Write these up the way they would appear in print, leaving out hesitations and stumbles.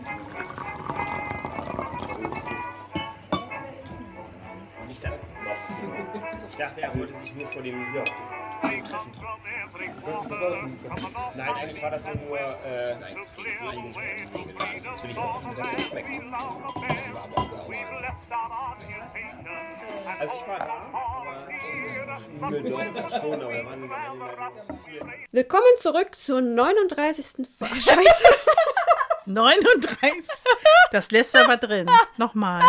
Nicht dann noch. Ich dachte, er wollte sich nur vor dem Treffen treffen. Nein, eigentlich war das so nur nein, das will ich auch hoffen, dass das schmeckt. Also ich war da, aber doch schon, aber da waren zu viel. Willkommen zurück zur 39. Scheiße. 39? Das lässt aber drin. Nochmal.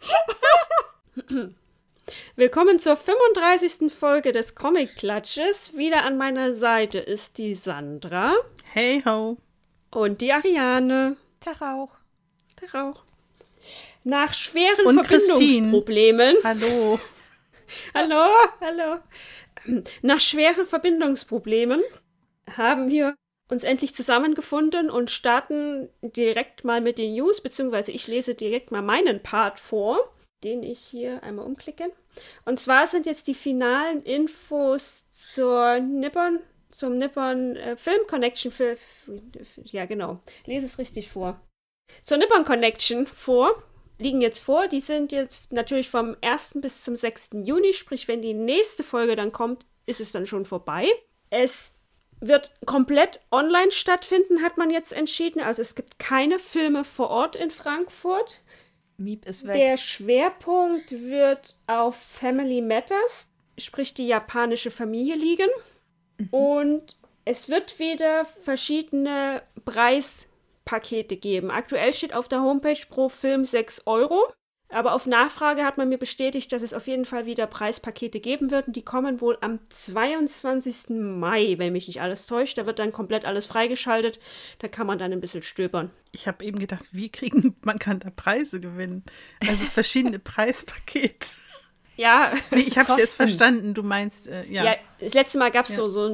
Willkommen zur 35. Folge des Comic-Klatsches. Wieder an meiner Seite ist die Sandra. Hey ho. Und die Ariane. Tag auch. Tag auch. Nach schweren Und Verbindungsproblemen. Hallo. Hallo. Nach schweren Verbindungsproblemen haben wir uns endlich zusammengefunden und starten direkt mal mit den News, beziehungsweise ich lese direkt mal meinen Part vor, den ich hier einmal umklicke. Und zwar sind jetzt die finalen Infos zum Nippon Film Connection ja genau, lese es richtig vor. Zur Nippon Connection liegen jetzt vor. Die sind jetzt natürlich vom 1. bis zum 6. Juni, sprich, wenn die nächste Folge dann kommt, ist es dann schon vorbei. Es wird komplett online stattfinden, hat man jetzt entschieden. Also es gibt keine Filme vor Ort in Frankfurt. Miep ist weg. Der Schwerpunkt wird auf Family Matters, sprich die japanische Familie liegen. Und es wird wieder verschiedene Preispakete geben. Aktuell steht auf der Homepage pro Film 6 Euro. Aber auf Nachfrage hat man mir bestätigt, dass es auf jeden Fall wieder Preispakete geben wird. Und die kommen wohl am 22. Mai, wenn mich nicht alles täuscht. Da wird dann komplett alles freigeschaltet. Da kann man dann ein bisschen stöbern. Ich habe eben gedacht, man kann da Preise gewinnen. Also verschiedene Preispakete. Ja. Nee, ich habe es jetzt verstanden. Du meinst, ja. Ja, das letzte Mal gab es so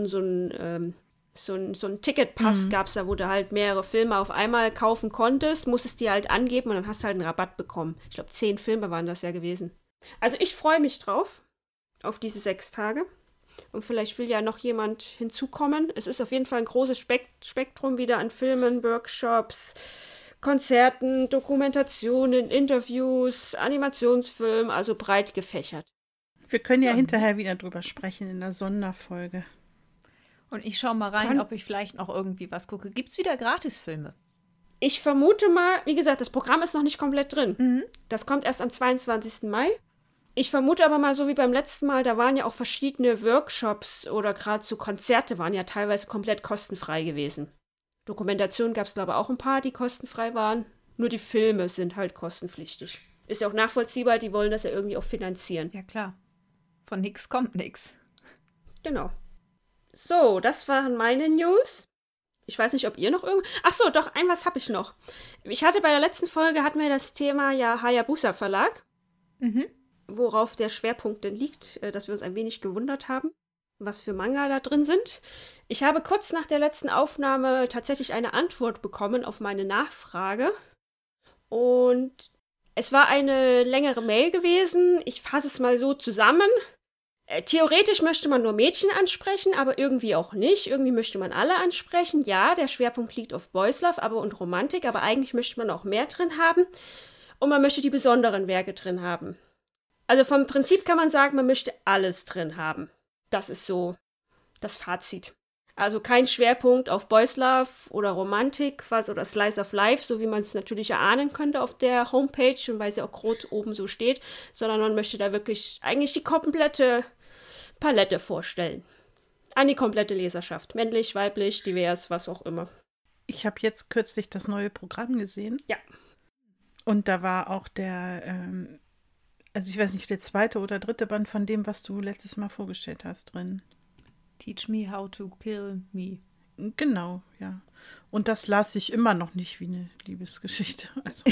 ein Ticketpass gab es da, wo du halt mehrere Filme auf einmal kaufen konntest, musstest die halt angeben und dann hast du halt einen Rabatt bekommen. Ich glaube, 10 Filme waren das ja gewesen. Also ich freue mich drauf, auf diese 6 Tage. Und vielleicht will ja noch jemand hinzukommen. Es ist auf jeden Fall ein großes Spektrum wieder an Filmen, Workshops, Konzerten, Dokumentationen, Interviews, Animationsfilmen, also breit gefächert. Wir können ja hinterher wieder drüber sprechen in der Sonderfolge. Und ich schaue mal rein, ob ich vielleicht noch irgendwie was gucke. Gibt es wieder Gratisfilme? Ich vermute mal, wie gesagt, das Programm ist noch nicht komplett drin. Das kommt erst am 22. Mai. Ich vermute aber mal, so wie beim letzten Mal, da waren ja auch verschiedene Workshops oder gerade so Konzerte waren ja teilweise komplett kostenfrei gewesen. Dokumentationen gab es, glaube ich, auch ein paar, die kostenfrei waren. Nur die Filme sind halt kostenpflichtig. Ist ja auch nachvollziehbar, die wollen das ja irgendwie auch finanzieren. Ja, klar. Von nix kommt nix. Genau. So, das waren meine News. Ich weiß nicht, ob ihr noch Ach so, doch, was habe ich noch. Ich hatte bei der letzten Folge, hatten wir das Thema ja Hayabusa Verlag, worauf der Schwerpunkt denn liegt, dass wir uns ein wenig gewundert haben, was für Manga da drin sind. Ich habe kurz nach der letzten Aufnahme tatsächlich eine Antwort bekommen auf meine Nachfrage. Und es war eine längere Mail gewesen. Ich fasse es mal so zusammen. Theoretisch möchte man nur Mädchen ansprechen, aber irgendwie auch nicht. Irgendwie möchte man alle ansprechen. Ja, der Schwerpunkt liegt auf Boys Love und Romantik, aber eigentlich möchte man auch mehr drin haben. Und man möchte die besonderen Werke drin haben. Also vom Prinzip kann man sagen, man möchte alles drin haben. Das ist so das Fazit. Also kein Schwerpunkt auf Boys Love oder Romantik, quasi oder Slice of Life, so wie man es natürlich erahnen könnte auf der Homepage und weil sie auch rot oben so steht, sondern man möchte da wirklich eigentlich die komplette Palette vorstellen. An die komplette Leserschaft. Männlich, weiblich, divers, was auch immer. Ich habe jetzt kürzlich das neue Programm gesehen. Ja. Und da war auch also ich weiß nicht, der 2. oder 3. Band von dem, was du letztes Mal vorgestellt hast, drin. Teach me how to kill me. Genau, ja. Und das las ich immer noch nicht wie eine Liebesgeschichte. Also.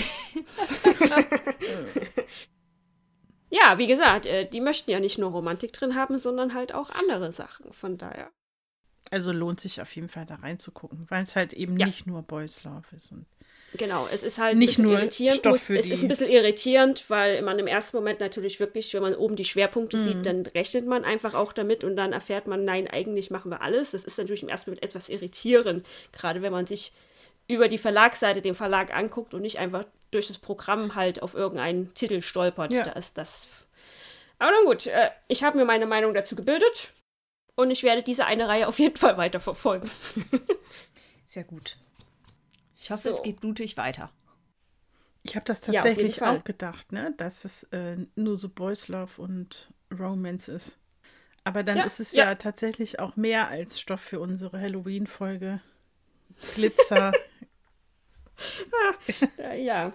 Ja, wie gesagt, die möchten ja nicht nur Romantik drin haben, sondern halt auch andere Sachen. Von daher. Also lohnt sich auf jeden Fall da reinzugucken, weil es halt eben nicht nur Boys Love ist. Und genau, es ist halt nicht ein bisschen nur irritierend. Stoff für es ist ein bisschen irritierend, weil man im ersten Moment natürlich wirklich, wenn man oben die Schwerpunkte sieht, dann rechnet man einfach auch damit und dann erfährt man, nein, eigentlich machen wir alles. Das ist natürlich im ersten Moment etwas irritierend, gerade wenn man sich über die Verlagsseite den Verlag anguckt und nicht einfach durch das Programm halt auf irgendeinen Titel stolpert. Ja. Da ist das. Aber nun gut, ich habe mir meine Meinung dazu gebildet und ich werde diese eine Reihe auf jeden Fall weiterverfolgen. Sehr gut. Ich hoffe, es geht blutig weiter. Ich habe das Ja, auf jeden tatsächlich Fall. auch gedacht, ne? Dass es nur so Boys Love und Romance ist. Aber dann Ja, ist es ja. ja tatsächlich auch mehr als Stoff für unsere Halloween-Folge. Glitzer. Ja.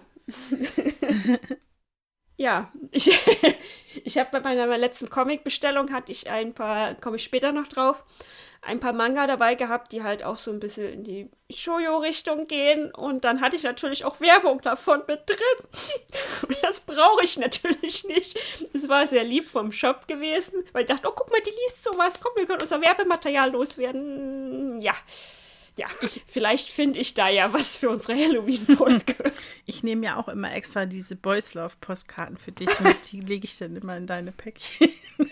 Ja, ich habe bei meiner letzten Comic-Bestellung hatte ich komme ich später noch drauf, ein paar Manga dabei gehabt, die halt auch so ein bisschen in die Shoujo-Richtung gehen. Und dann hatte ich natürlich auch Werbung davon mit drin. Und das brauche ich natürlich nicht. Das war sehr lieb vom Shop gewesen, weil ich dachte, oh, guck mal, die liest sowas. Komm, wir können unser Werbematerial loswerden. Ja, vielleicht finde ich da ja was für unsere Halloween-Folge. Ich nehme ja auch immer extra diese Boys Love Postkarten für dich und die lege ich dann immer in deine Päckchen.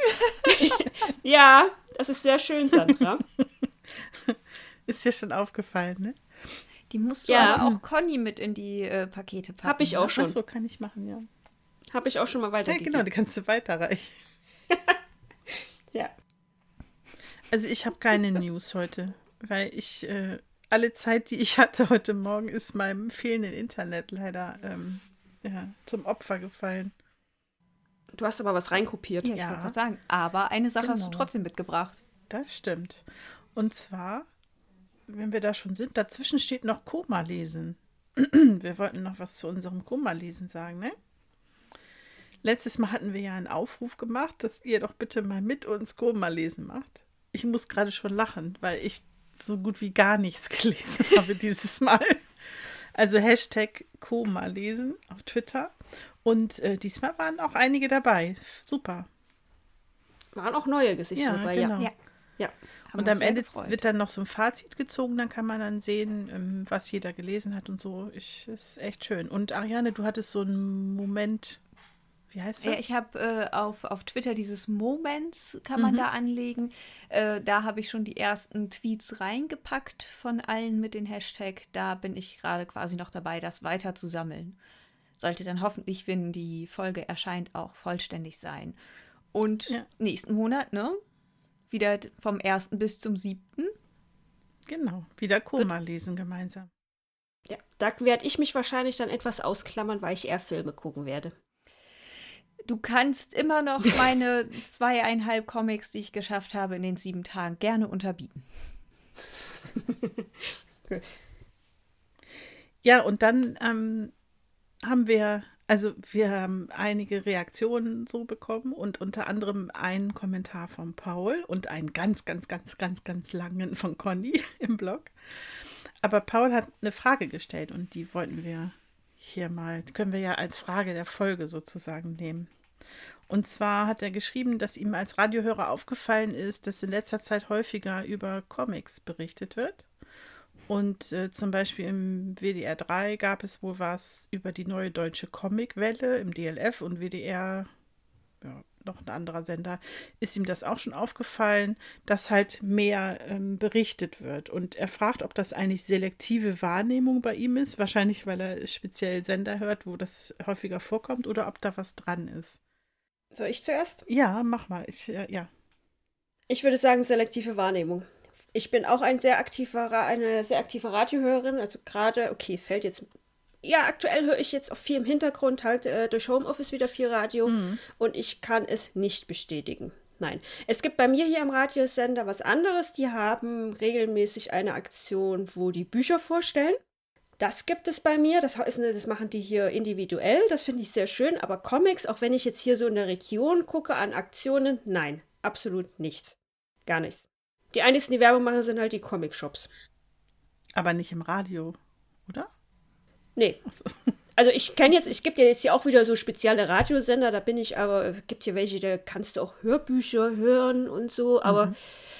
Ja, das ist sehr schön, Sandra. Ist dir schon aufgefallen, ne? Die musst du Ja. aber auch Conny mit in die Pakete packen. Habe ich auch ne? schon. Achso, kann ich machen, ja. Habe ich auch schon mal Ja, weitergegeben. genau, die kannst du weiterreichen. Ja. Also ich habe keine News heute, weil ich alle Zeit, die ich hatte heute Morgen, ist meinem fehlenden Internet leider zum Opfer gefallen. Du hast aber was reinkopiert. Ja, ich Ja. wollte gerade sagen. Aber eine Sache hast du Genau. trotzdem mitgebracht. Das stimmt. Und zwar, wenn wir da schon sind, dazwischen steht noch Koma lesen. Wir wollten noch was zu unserem Koma lesen sagen, ne? Letztes Mal hatten wir ja einen Aufruf gemacht, dass ihr doch bitte mal mit uns Koma lesen macht. Ich muss gerade schon lachen, weil ich so gut wie gar nichts gelesen habe dieses Mal. Also Hashtag Koma lesen auf Twitter. Und diesmal waren auch einige dabei. Super. Waren auch neue Gesichter Ja, dabei, genau. ja. Ja. Haben Und uns am sehr Ende gefreut. wird dann noch so ein Fazit gezogen, dann kann man dann sehen, was jeder gelesen hat und so. Ist echt schön. Und Ariane, du hattest so einen Moment, wie heißt das? Ja, ich habe auf Twitter dieses Moments kann man da anlegen. Da habe ich schon die ersten Tweets reingepackt von allen mit den Hashtag. Da bin ich gerade quasi noch dabei, das weiter zu sammeln. Sollte dann hoffentlich, wenn die Folge erscheint, auch vollständig sein. Und Ja. nächsten Monat, ne? Wieder vom 1. bis zum 7. Genau, wieder Koma lesen gemeinsam. Ja. Da werde ich mich wahrscheinlich dann etwas ausklammern, weil ich eher Filme gucken werde. Du kannst immer noch meine 2,5 Comics, die ich geschafft habe in den 7 Tagen, gerne unterbieten. Ja, und dann haben wir einige Reaktionen so bekommen und unter anderem einen Kommentar von Paul und einen ganz, ganz, ganz, ganz, ganz langen von Conny im Blog. Aber Paul hat eine Frage gestellt und die wollten wir können wir ja als Frage der Folge sozusagen nehmen. Und zwar hat er geschrieben, dass ihm als Radiohörer aufgefallen ist, dass in letzter Zeit häufiger über Comics berichtet wird. Und zum Beispiel im WDR 3 gab es wohl was über die neue deutsche Comicwelle im DLF und WDR, ja, noch ein anderer Sender, ist ihm das auch schon aufgefallen, dass halt mehr berichtet wird. Und er fragt, ob das eigentlich selektive Wahrnehmung bei ihm ist, wahrscheinlich weil er speziell Sender hört, wo das häufiger vorkommt, oder ob da was dran ist. Soll ich zuerst? Ja, mach mal. Ja. Ich würde sagen, selektive Wahrnehmung. Ich bin auch eine sehr aktive Radiohörerin. Also gerade, okay, fällt jetzt. Ja, aktuell höre ich jetzt auch viel im Hintergrund, halt durch Homeoffice wieder viel Radio. Und ich kann es nicht bestätigen. Nein. Es gibt bei mir hier am Radiosender was anderes. Die haben regelmäßig eine Aktion, wo die Bücher vorstellen. Das gibt es bei mir. Das machen die hier individuell. Das finde ich sehr schön. Aber Comics, auch wenn ich jetzt hier so in der Region gucke an Aktionen, nein, absolut nichts. Gar nichts. Die einzigen, die Werbung machen, sind halt die Aber nicht im Radio, oder? Nee. Achso. Also ich gebe dir jetzt hier auch wieder so spezielle Radiosender, da bin ich aber, gibt hier welche, da kannst du auch Hörbücher hören und so, aber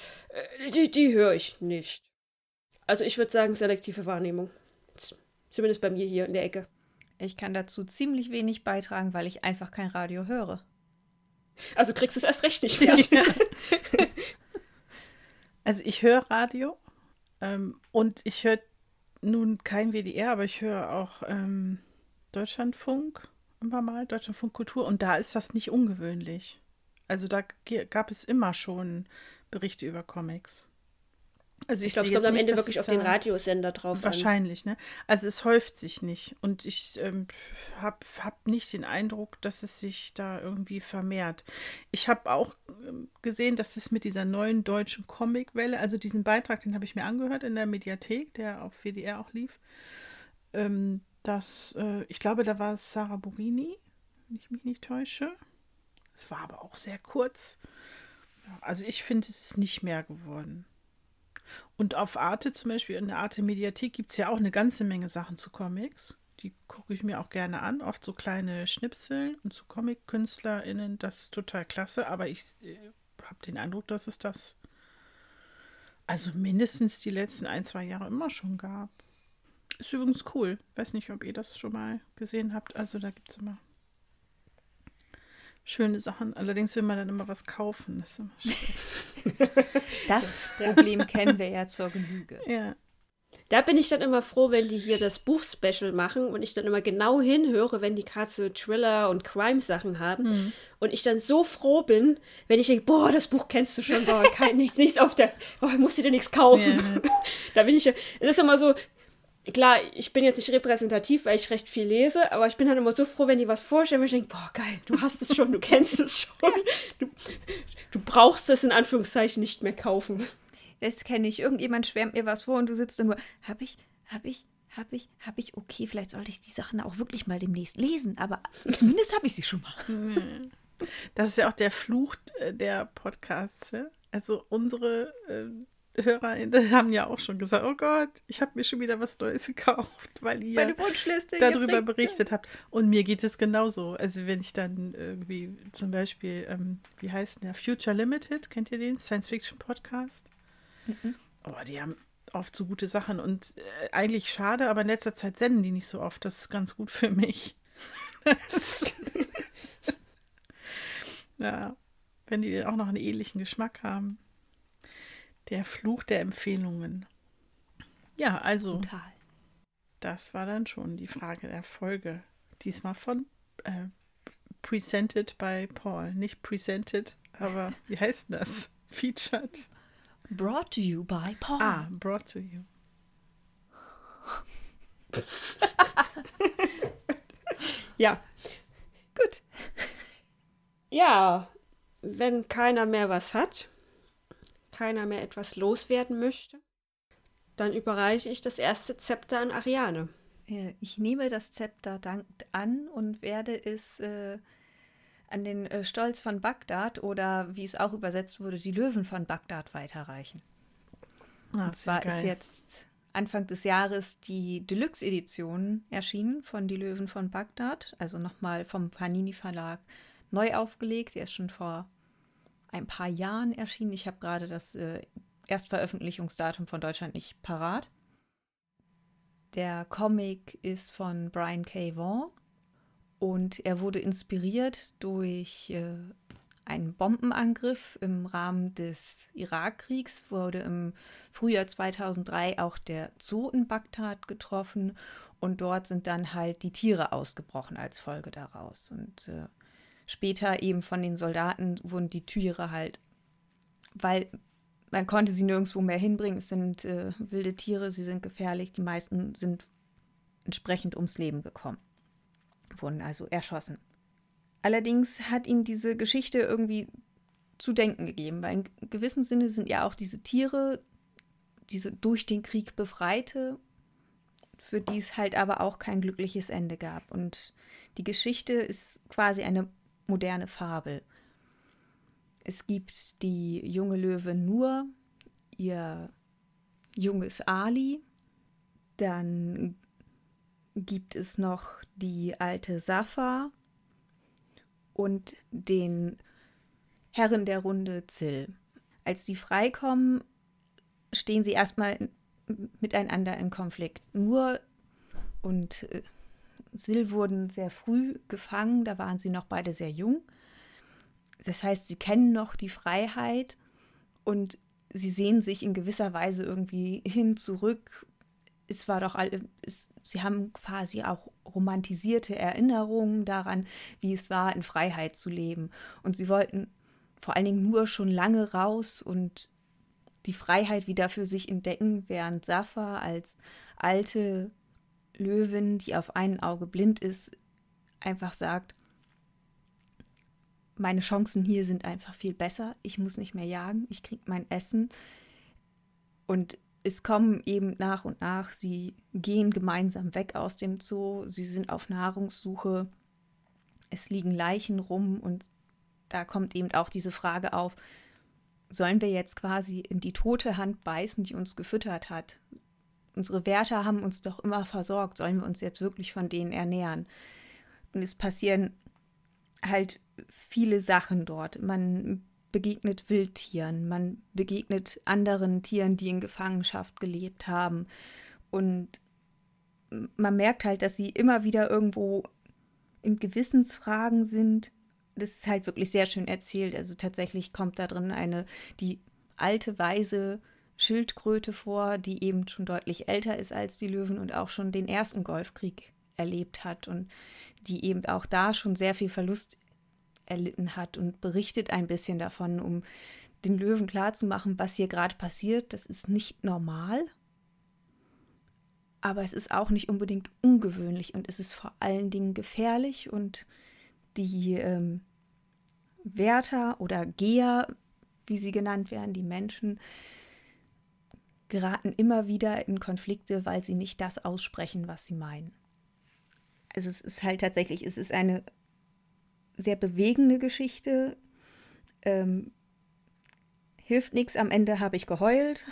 die höre ich nicht. Also ich würde sagen, selektive Wahrnehmung. Zumindest bei mir hier in der Ecke. Ich kann dazu ziemlich wenig beitragen, weil ich einfach kein Radio höre. Also kriegst du es erst recht nicht mehr. Ja. Also ich höre Radio und ich höre nun kein WDR, aber ich höre auch Deutschlandfunk immer mal, Deutschlandfunk Kultur, und da ist das nicht ungewöhnlich. Also da gab es immer schon Berichte über Comics. Also Ich glaube, es sehe kommt jetzt am nicht, Ende dass wirklich es auf den da Radiosender drauf an. wahrscheinlich, ne? Also es häuft sich nicht. Und ich hab nicht den Eindruck, dass es sich da irgendwie vermehrt. Ich habe auch gesehen, dass es mit dieser neuen deutschen Comicwelle, also diesen Beitrag, den habe ich mir angehört in der Mediathek, der auf WDR auch lief, ich glaube, da war es Sarah Burini, wenn ich mich nicht täusche. Es war aber auch sehr kurz. Ja, also ich finde, es ist nicht mehr geworden. Und auf Arte zum Beispiel, in der Arte-Mediathek gibt es ja auch eine ganze Menge Sachen zu Comics. Die gucke ich mir auch gerne an. Oft so kleine Schnipsel und zu Comic-KünstlerInnen. Das ist total klasse. Aber ich habe den Eindruck, dass es das also mindestens die letzten 1-2 Jahre immer schon gab. Ist übrigens cool. Weiß nicht, ob ihr das schon mal gesehen habt. Also da gibt es immer schöne Sachen. Allerdings will man dann immer was kaufen. Das ist immer schwierig. Das Problem kennen wir ja zur Genüge. Ja. Da bin ich dann immer froh, wenn die hier das Buch-Special machen und ich dann immer genau hinhöre, wenn die gerade so Thriller- und Crime-Sachen haben. Und ich dann so froh bin, wenn ich denke, boah, das Buch kennst du schon, boah, nichts auf der, boah, musst du dir nichts kaufen. Ja. Da bin ich ja, es ist immer so, klar, ich bin jetzt nicht repräsentativ, weil ich recht viel lese, aber ich bin dann immer so froh, wenn die was vorstellen, weil ich denke, boah, geil, du hast es schon, du kennst es schon. Du brauchst es in Anführungszeichen nicht mehr kaufen. Das kenne ich. Irgendjemand schwärmt mir was vor und du sitzt dann nur, hab ich, okay, vielleicht sollte ich die Sachen auch wirklich mal demnächst lesen, aber zumindest habe ich sie schon mal. Das ist ja auch der Fluch der Podcasts. Ja? Also unsere HörerInnen haben ja auch schon gesagt, oh Gott, ich habe mir schon wieder was Neues gekauft, weil ihr Meine Wunschliste darüber berichtet habt. Und mir geht es genauso. Also wenn ich dann irgendwie zum Beispiel, wie heißt der, Future Limited, kennt ihr den? Science-Fiction-Podcast? Oh, die haben oft so gute Sachen und eigentlich schade, aber in letzter Zeit senden die nicht so oft. Das ist ganz gut für mich. Ja, wenn die auch noch einen ähnlichen Geschmack haben. Der Fluch der Empfehlungen. Ja, also Total. Das war dann schon die Frage der Folge. Diesmal von Presented by Paul. Nicht presented, aber wie heißt denn das? Featured. Brought to you by Paul. Ah, brought to you. Ja, Gut. ja, wenn keiner mehr was hat, keiner mehr etwas loswerden möchte, dann überreiche ich das erste Zepter an Ariane. Ich nehme das Zepter dankend an und werde es an den Stolz von Bagdad oder wie es auch übersetzt wurde, die Löwen von Bagdad weiterreichen. Und zwar ist jetzt Anfang des Jahres die Deluxe-Edition erschienen von Die Löwen von Bagdad, also nochmal vom Panini Verlag neu aufgelegt. Der ist schon vor ein paar Jahren erschienen. Ich habe gerade das Erstveröffentlichungsdatum von Deutschland nicht parat. Der Comic ist von Brian K. Vaughan und er wurde inspiriert durch einen Bombenangriff im Rahmen des Irakkriegs. Wurde im Frühjahr 2003 auch der Zoo in Bagdad getroffen und dort sind dann halt die Tiere ausgebrochen als Folge daraus. Und später eben von den Soldaten wurden die Tiere halt, weil man konnte sie nirgendwo mehr hinbringen. Es sind wilde Tiere, sie sind gefährlich. Die meisten sind entsprechend ums Leben gekommen, wurden also erschossen. Allerdings hat ihm diese Geschichte irgendwie zu denken gegeben, weil in gewissem Sinne sind ja auch diese Tiere, diese durch den Krieg Befreite, für die es halt aber auch kein glückliches Ende gab. Und die Geschichte ist quasi eine moderne Fabel. Es gibt die junge Löwe Nur, ihr junges Ali, dann gibt es noch die alte Safa und den Herren der Runde Zill. Als die freikommen, stehen sie erstmal miteinander in Konflikt. Nur und Zill wurden sehr früh gefangen, da waren sie noch beide sehr jung. Das heißt, sie kennen noch die Freiheit und sie sehen sich in gewisser Weise irgendwie hin zurück. sie haben quasi auch romantisierte Erinnerungen daran, wie es war, in Freiheit zu leben. Und sie wollten vor allen Dingen nur schon lange raus und die Freiheit wieder für sich entdecken, während Safa als alte Löwin, die auf ein Auge blind ist, einfach sagt, meine Chancen hier sind einfach viel besser, ich muss nicht mehr jagen, ich kriege mein Essen. Und es kommen eben nach und nach, sie gehen gemeinsam weg aus dem Zoo, sie sind auf Nahrungssuche, es liegen Leichen rum und da kommt eben auch diese Frage auf, sollen wir jetzt quasi in die tote Hand beißen, die uns gefüttert hat? Unsere Wärter haben uns doch immer versorgt, sollen wir uns jetzt wirklich von denen ernähren? Und es passieren halt viele Sachen dort. Man begegnet Wildtieren, man begegnet anderen Tieren, die in Gefangenschaft gelebt haben. Und man merkt halt, dass sie immer wieder irgendwo in Gewissensfragen sind. Das ist halt wirklich sehr schön erzählt. Also tatsächlich kommt da drin die alte, weise Schildkröte vor, die eben schon deutlich älter ist als die Löwen und auch schon den ersten Golfkrieg erlebt hat und die eben auch da schon sehr viel Verlust erlitten hat und berichtet ein bisschen davon, um den Löwen klarzumachen, was hier gerade passiert. Das ist nicht normal, aber es ist auch nicht unbedingt ungewöhnlich und es ist vor allen Dingen gefährlich und die Wärter oder Geher, wie sie genannt werden, die Menschen, geraten immer wieder in Konflikte, weil sie nicht das aussprechen, was sie meinen. Also es ist halt tatsächlich, es ist eine sehr bewegende Geschichte. Hilft nichts, am Ende habe ich geheult.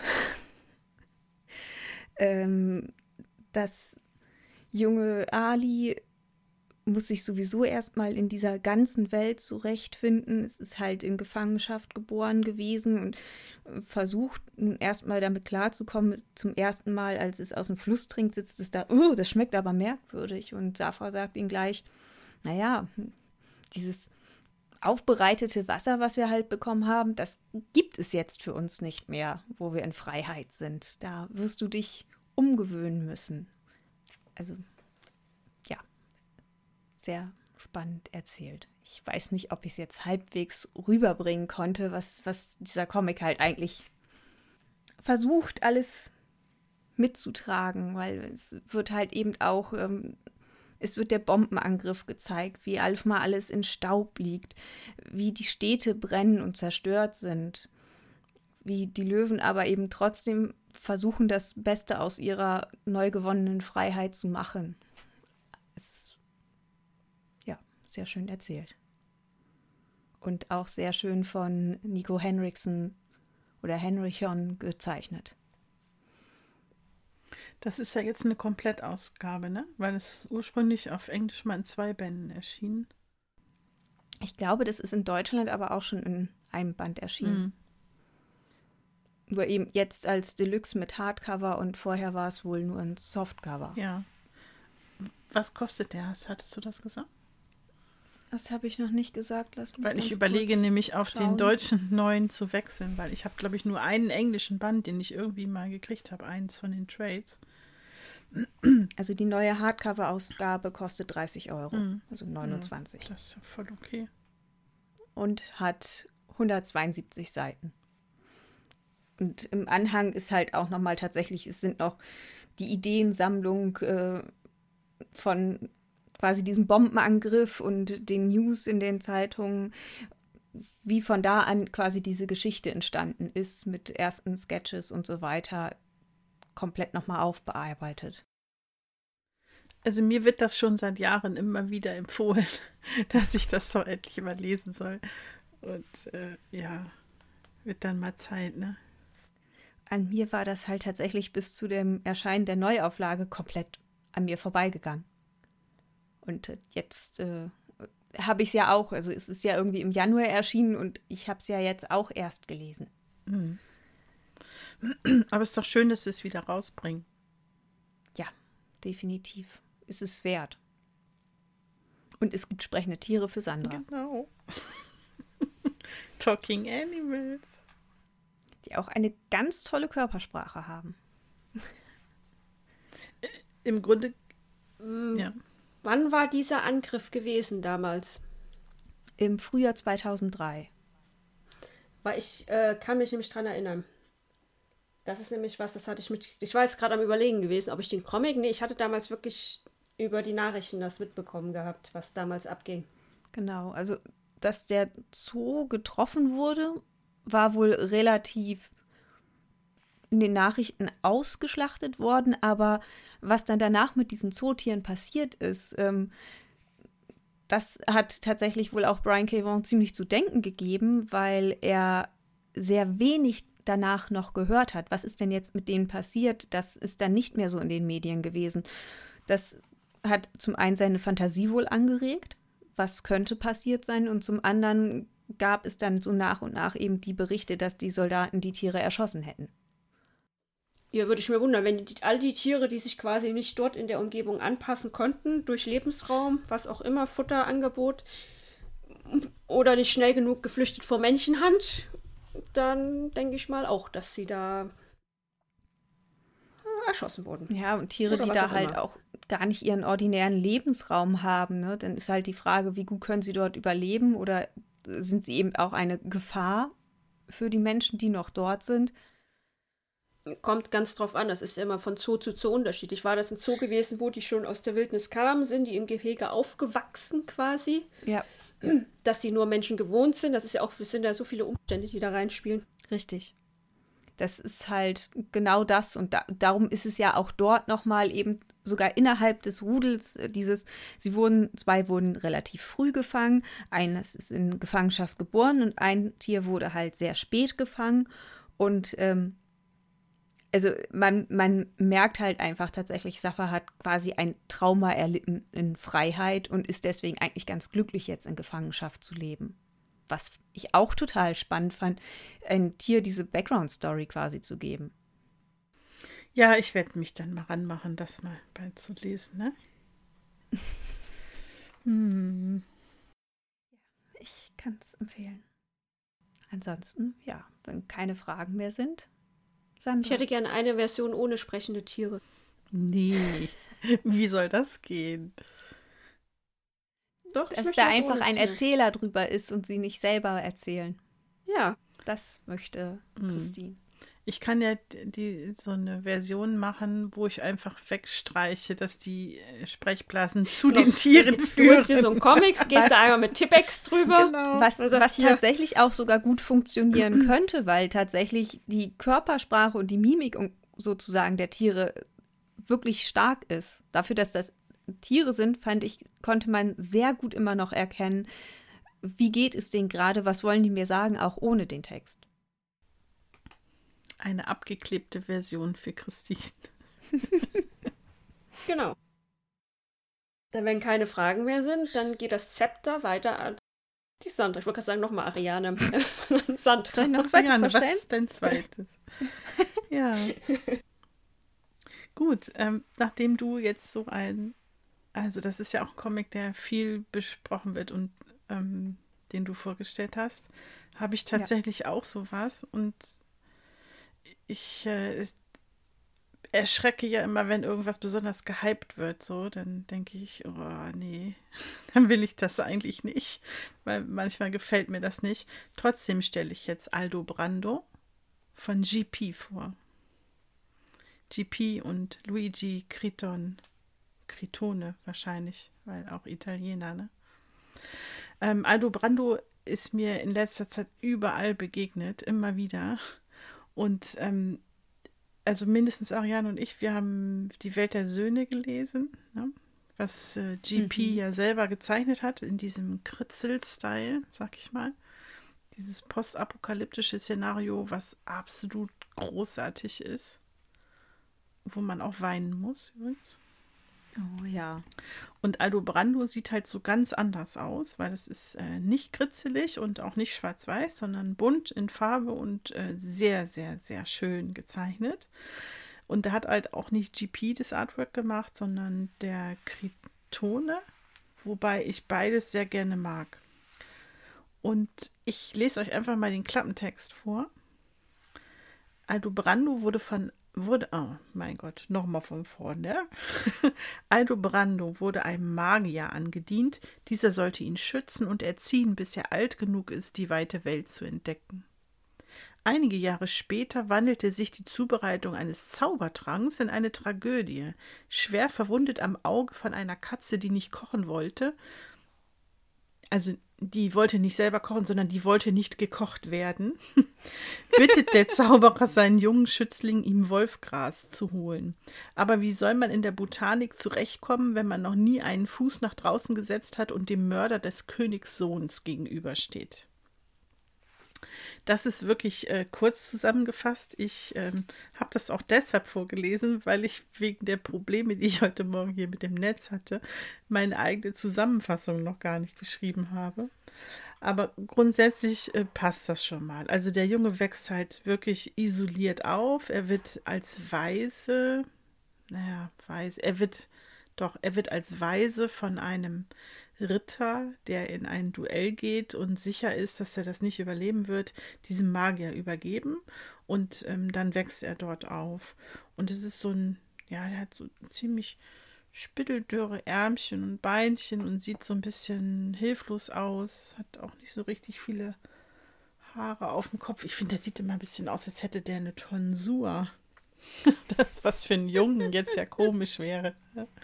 Das junge Ali muss sich sowieso erstmal in dieser ganzen Welt zurechtfinden. Es ist halt in Gefangenschaft geboren gewesen und versucht nun erstmal damit klarzukommen. Zum ersten Mal, als es aus dem Fluss trinkt, sitzt es da, das schmeckt aber merkwürdig. Und Safa sagt ihm gleich, naja, dieses aufbereitete Wasser, was wir halt bekommen haben, das gibt es jetzt für uns nicht mehr, wo wir in Freiheit sind. Da wirst du dich umgewöhnen müssen. Also, ja, sehr spannend erzählt. Ich weiß nicht, ob ich es jetzt halbwegs rüberbringen konnte, was dieser Comic halt eigentlich versucht, alles mitzutragen, weil es wird halt eben auch, es wird der Bombenangriff gezeigt, wie Alfma alles in Staub liegt, wie die Städte brennen und zerstört sind, wie die Löwen aber eben trotzdem versuchen, das Beste aus ihrer neu gewonnenen Freiheit zu machen. Es, ja, sehr schön erzählt. Und auch sehr schön von Nico Henriksen oder Henrichon gezeichnet. Das ist ja jetzt eine Komplettausgabe, ne? Weil es ursprünglich auf Englisch mal in 2 Bänden erschien. Ich glaube, das ist in Deutschland aber auch schon in einem Band erschienen. Nur eben jetzt als Deluxe mit Hardcover und vorher war es wohl nur ein Softcover. Ja. Was kostet der? Hattest du das gesagt? Das habe ich noch nicht gesagt. Lass mich weil ich ganz überlege kurz nämlich auf schauen. den deutschen neuen zu wechseln, weil ich habe, glaube ich, nur einen englischen Band, den ich irgendwie mal gekriegt habe, eins von den Trades. Also die neue Hardcover-Ausgabe kostet 30 Euro, also 29. Das ist ja voll okay. Und hat 172 Seiten. Und im Anhang ist halt auch nochmal tatsächlich, es sind noch die Ideensammlung von quasi diesem Bombenangriff und den News in den Zeitungen, wie von da an quasi diese Geschichte entstanden ist, mit ersten Sketches und so weiter, komplett nochmal aufbearbeitet. Also mir wird das schon seit Jahren immer wieder empfohlen, dass ich das doch endlich mal lesen soll. Und ja, wird dann mal Zeit, ne? An mir war das halt tatsächlich bis zu dem Erscheinen der Neuauflage komplett an mir vorbeigegangen. Und jetzt habe ich es ja auch, also es ist ja irgendwie im Januar erschienen und ich habe es ja jetzt auch erst gelesen. Mhm. Aber es ist doch schön, dass sie es wieder rausbringen. Ja, definitiv. Es ist wert. Und es gibt sprechende Tiere für Sandra. Genau. Talking Animals. Die auch eine ganz tolle Körpersprache haben. im Grunde, ja. Wann war dieser Angriff gewesen damals? Im Frühjahr 2003. Weil ich kann mich nämlich dran erinnern. Das ist nämlich was, das hatte ich mit. Ich war jetzt gerade am Überlegen gewesen, ob ich den Comic. Nee, ich hatte damals wirklich über die Nachrichten das mitbekommen gehabt, was damals abging. Genau, also dass der Zoo getroffen wurde, war wohl relativ in den Nachrichten ausgeschlachtet worden, aber was dann danach mit diesen Zootieren passiert ist, das hat tatsächlich wohl auch Brian K. Vaughan ziemlich zu denken gegeben, weil er sehr wenig danach noch gehört hat. Was ist denn jetzt mit denen passiert? Das ist dann nicht mehr so in den Medien gewesen. Das hat zum einen seine Fantasie wohl angeregt, was könnte passiert sein, und zum anderen gab es dann so nach und nach eben die Berichte, dass die Soldaten die Tiere erschossen hätten. Ja, würde ich mir wundern, wenn all die Tiere, die sich quasi nicht dort in der Umgebung anpassen konnten, durch Lebensraum, was auch immer, Futterangebot, oder nicht schnell genug geflüchtet vor Menschenhand, dann denke ich mal auch, dass sie da erschossen wurden. Ja, und Tiere, oder die was da auch halt immer. auch gar nicht ihren ordinären Lebensraum haben, ne? Dann ist halt die Frage, wie gut können sie dort überleben, oder sind sie eben auch eine Gefahr für die Menschen, die noch dort sind? Kommt ganz drauf an, das ist ja immer von Zoo zu Zoo unterschiedlich. War das ein Zoo gewesen, wo die schon aus der Wildnis kamen, sind die im Gehege aufgewachsen quasi? Ja, Dass die nur Menschen gewohnt sind, das ist ja auch, es sind ja so viele Umstände, die da reinspielen. richtig. Das ist halt genau das, und darum ist es ja auch dort nochmal eben sogar innerhalb des Rudels zwei wurden relativ früh gefangen, eines ist in Gefangenschaft geboren und ein Tier wurde halt sehr spät gefangen, und also man merkt halt einfach tatsächlich, Safa hat quasi ein Trauma erlitten in Freiheit und ist deswegen eigentlich ganz glücklich, jetzt in Gefangenschaft zu leben. Was ich auch total spannend fand, ein Tier diese Background-Story quasi zu geben. ja, ich werde mich dann mal ranmachen, das mal bald zu lesen, ne? Ich kann es empfehlen. Ansonsten, ja, wenn keine Fragen mehr sind, Sandra. Ich hätte gerne eine Version ohne sprechende Tiere. Nee, wie soll das gehen? Doch, ich dass möchte da was einfach ohne ein Tiere. Erzähler drüber ist und sie nicht selber erzählen. Ja, Das möchte Christine. Ich kann ja so eine Version machen, wo ich einfach wegstreiche, dass die Sprechblasen zu den Tieren du führen. holst dir so einen Comics, gehst da einmal mit Tippex drüber. Genau. Was Du sagst hier- tatsächlich auch sogar gut funktionieren könnte, weil tatsächlich die Körpersprache und die Mimik sozusagen der Tiere wirklich stark ist. Dafür, dass das Tiere sind, fand ich, konnte man sehr gut immer noch erkennen, wie geht es denen gerade, was wollen die mir sagen, auch ohne den Text. Eine abgeklebte Version für Christine. Genau. Dann, wenn keine Fragen mehr sind, dann geht das Zepter weiter an die Sandra. Ich wollte gerade sagen, nochmal Ariane. Sandra. Soll ich noch ein zweites Ariane, was vorstellen? ist dein zweites? Ja. Gut, nachdem du jetzt also das ist ja auch ein Comic, der viel besprochen wird und den du vorgestellt hast, habe ich tatsächlich auch sowas, und ich erschrecke ja immer, wenn irgendwas besonders gehypt wird, so, dann denke ich, oh nee, dann will ich das eigentlich nicht, weil manchmal gefällt mir das nicht. Trotzdem stelle ich jetzt Aldo Brando von GP vor. GP und Luigi Critone wahrscheinlich, weil auch Italiener, ne? Aldo Brando ist mir in letzter Zeit überall begegnet, immer wieder. Und also mindestens Ariane und ich, wir haben Die Welt der Söhne gelesen, ne? Was GP ja selber gezeichnet hat, in diesem Kritzel-Style, sag ich mal. Dieses postapokalyptische Szenario, was absolut großartig ist. Wo man auch weinen muss, übrigens. Oh ja. Und Aldo Brando sieht halt so ganz anders aus, weil es ist nicht kritzelig und auch nicht schwarz-weiß, sondern bunt in Farbe und sehr, sehr, sehr schön gezeichnet. Und da hat halt auch nicht GP das Artwork gemacht, sondern der Critone, wobei ich beides sehr gerne mag. Und ich lese euch einfach mal den Klappentext vor. Aldo Brando wurde von oh mein Gott, nochmal von vorne. Aldobrando wurde einem Magier angedient. Dieser sollte ihn schützen und erziehen, bis er alt genug ist, die weite Welt zu entdecken. Einige Jahre später wandelte sich die Zubereitung eines Zaubertranks in eine Tragödie. Schwer verwundet am Auge von einer Katze, die nicht kochen wollte, also die wollte nicht selber kochen, sondern die wollte nicht gekocht werden, bittet der Zauberer seinen jungen Schützling, ihm Wolfgras zu holen. Aber wie soll man in der Botanik zurechtkommen, wenn man noch nie einen Fuß nach draußen gesetzt hat und dem Mörder des Königssohns gegenübersteht? Das ist wirklich kurz zusammengefasst. Ich habe das auch deshalb vorgelesen, weil ich wegen der Probleme, die ich heute Morgen hier mit dem Netz hatte, meine eigene Zusammenfassung noch gar nicht geschrieben habe. Aber grundsätzlich passt das schon mal. Also der Junge wächst halt wirklich isoliert auf. Er wird als Waise, er wird als Waise von einem Ritter, der in ein Duell geht und sicher ist, dass er das nicht überleben wird, diesem Magier übergeben und dann wächst er dort auf. Und es ist der hat so ziemlich spitteldürre Ärmchen und Beinchen und sieht so ein bisschen hilflos aus, hat auch nicht so richtig viele Haare auf dem Kopf. Ich finde, der sieht immer ein bisschen aus, als hätte der eine Tonsur. Das, was für einen Jungen jetzt ja komisch wäre.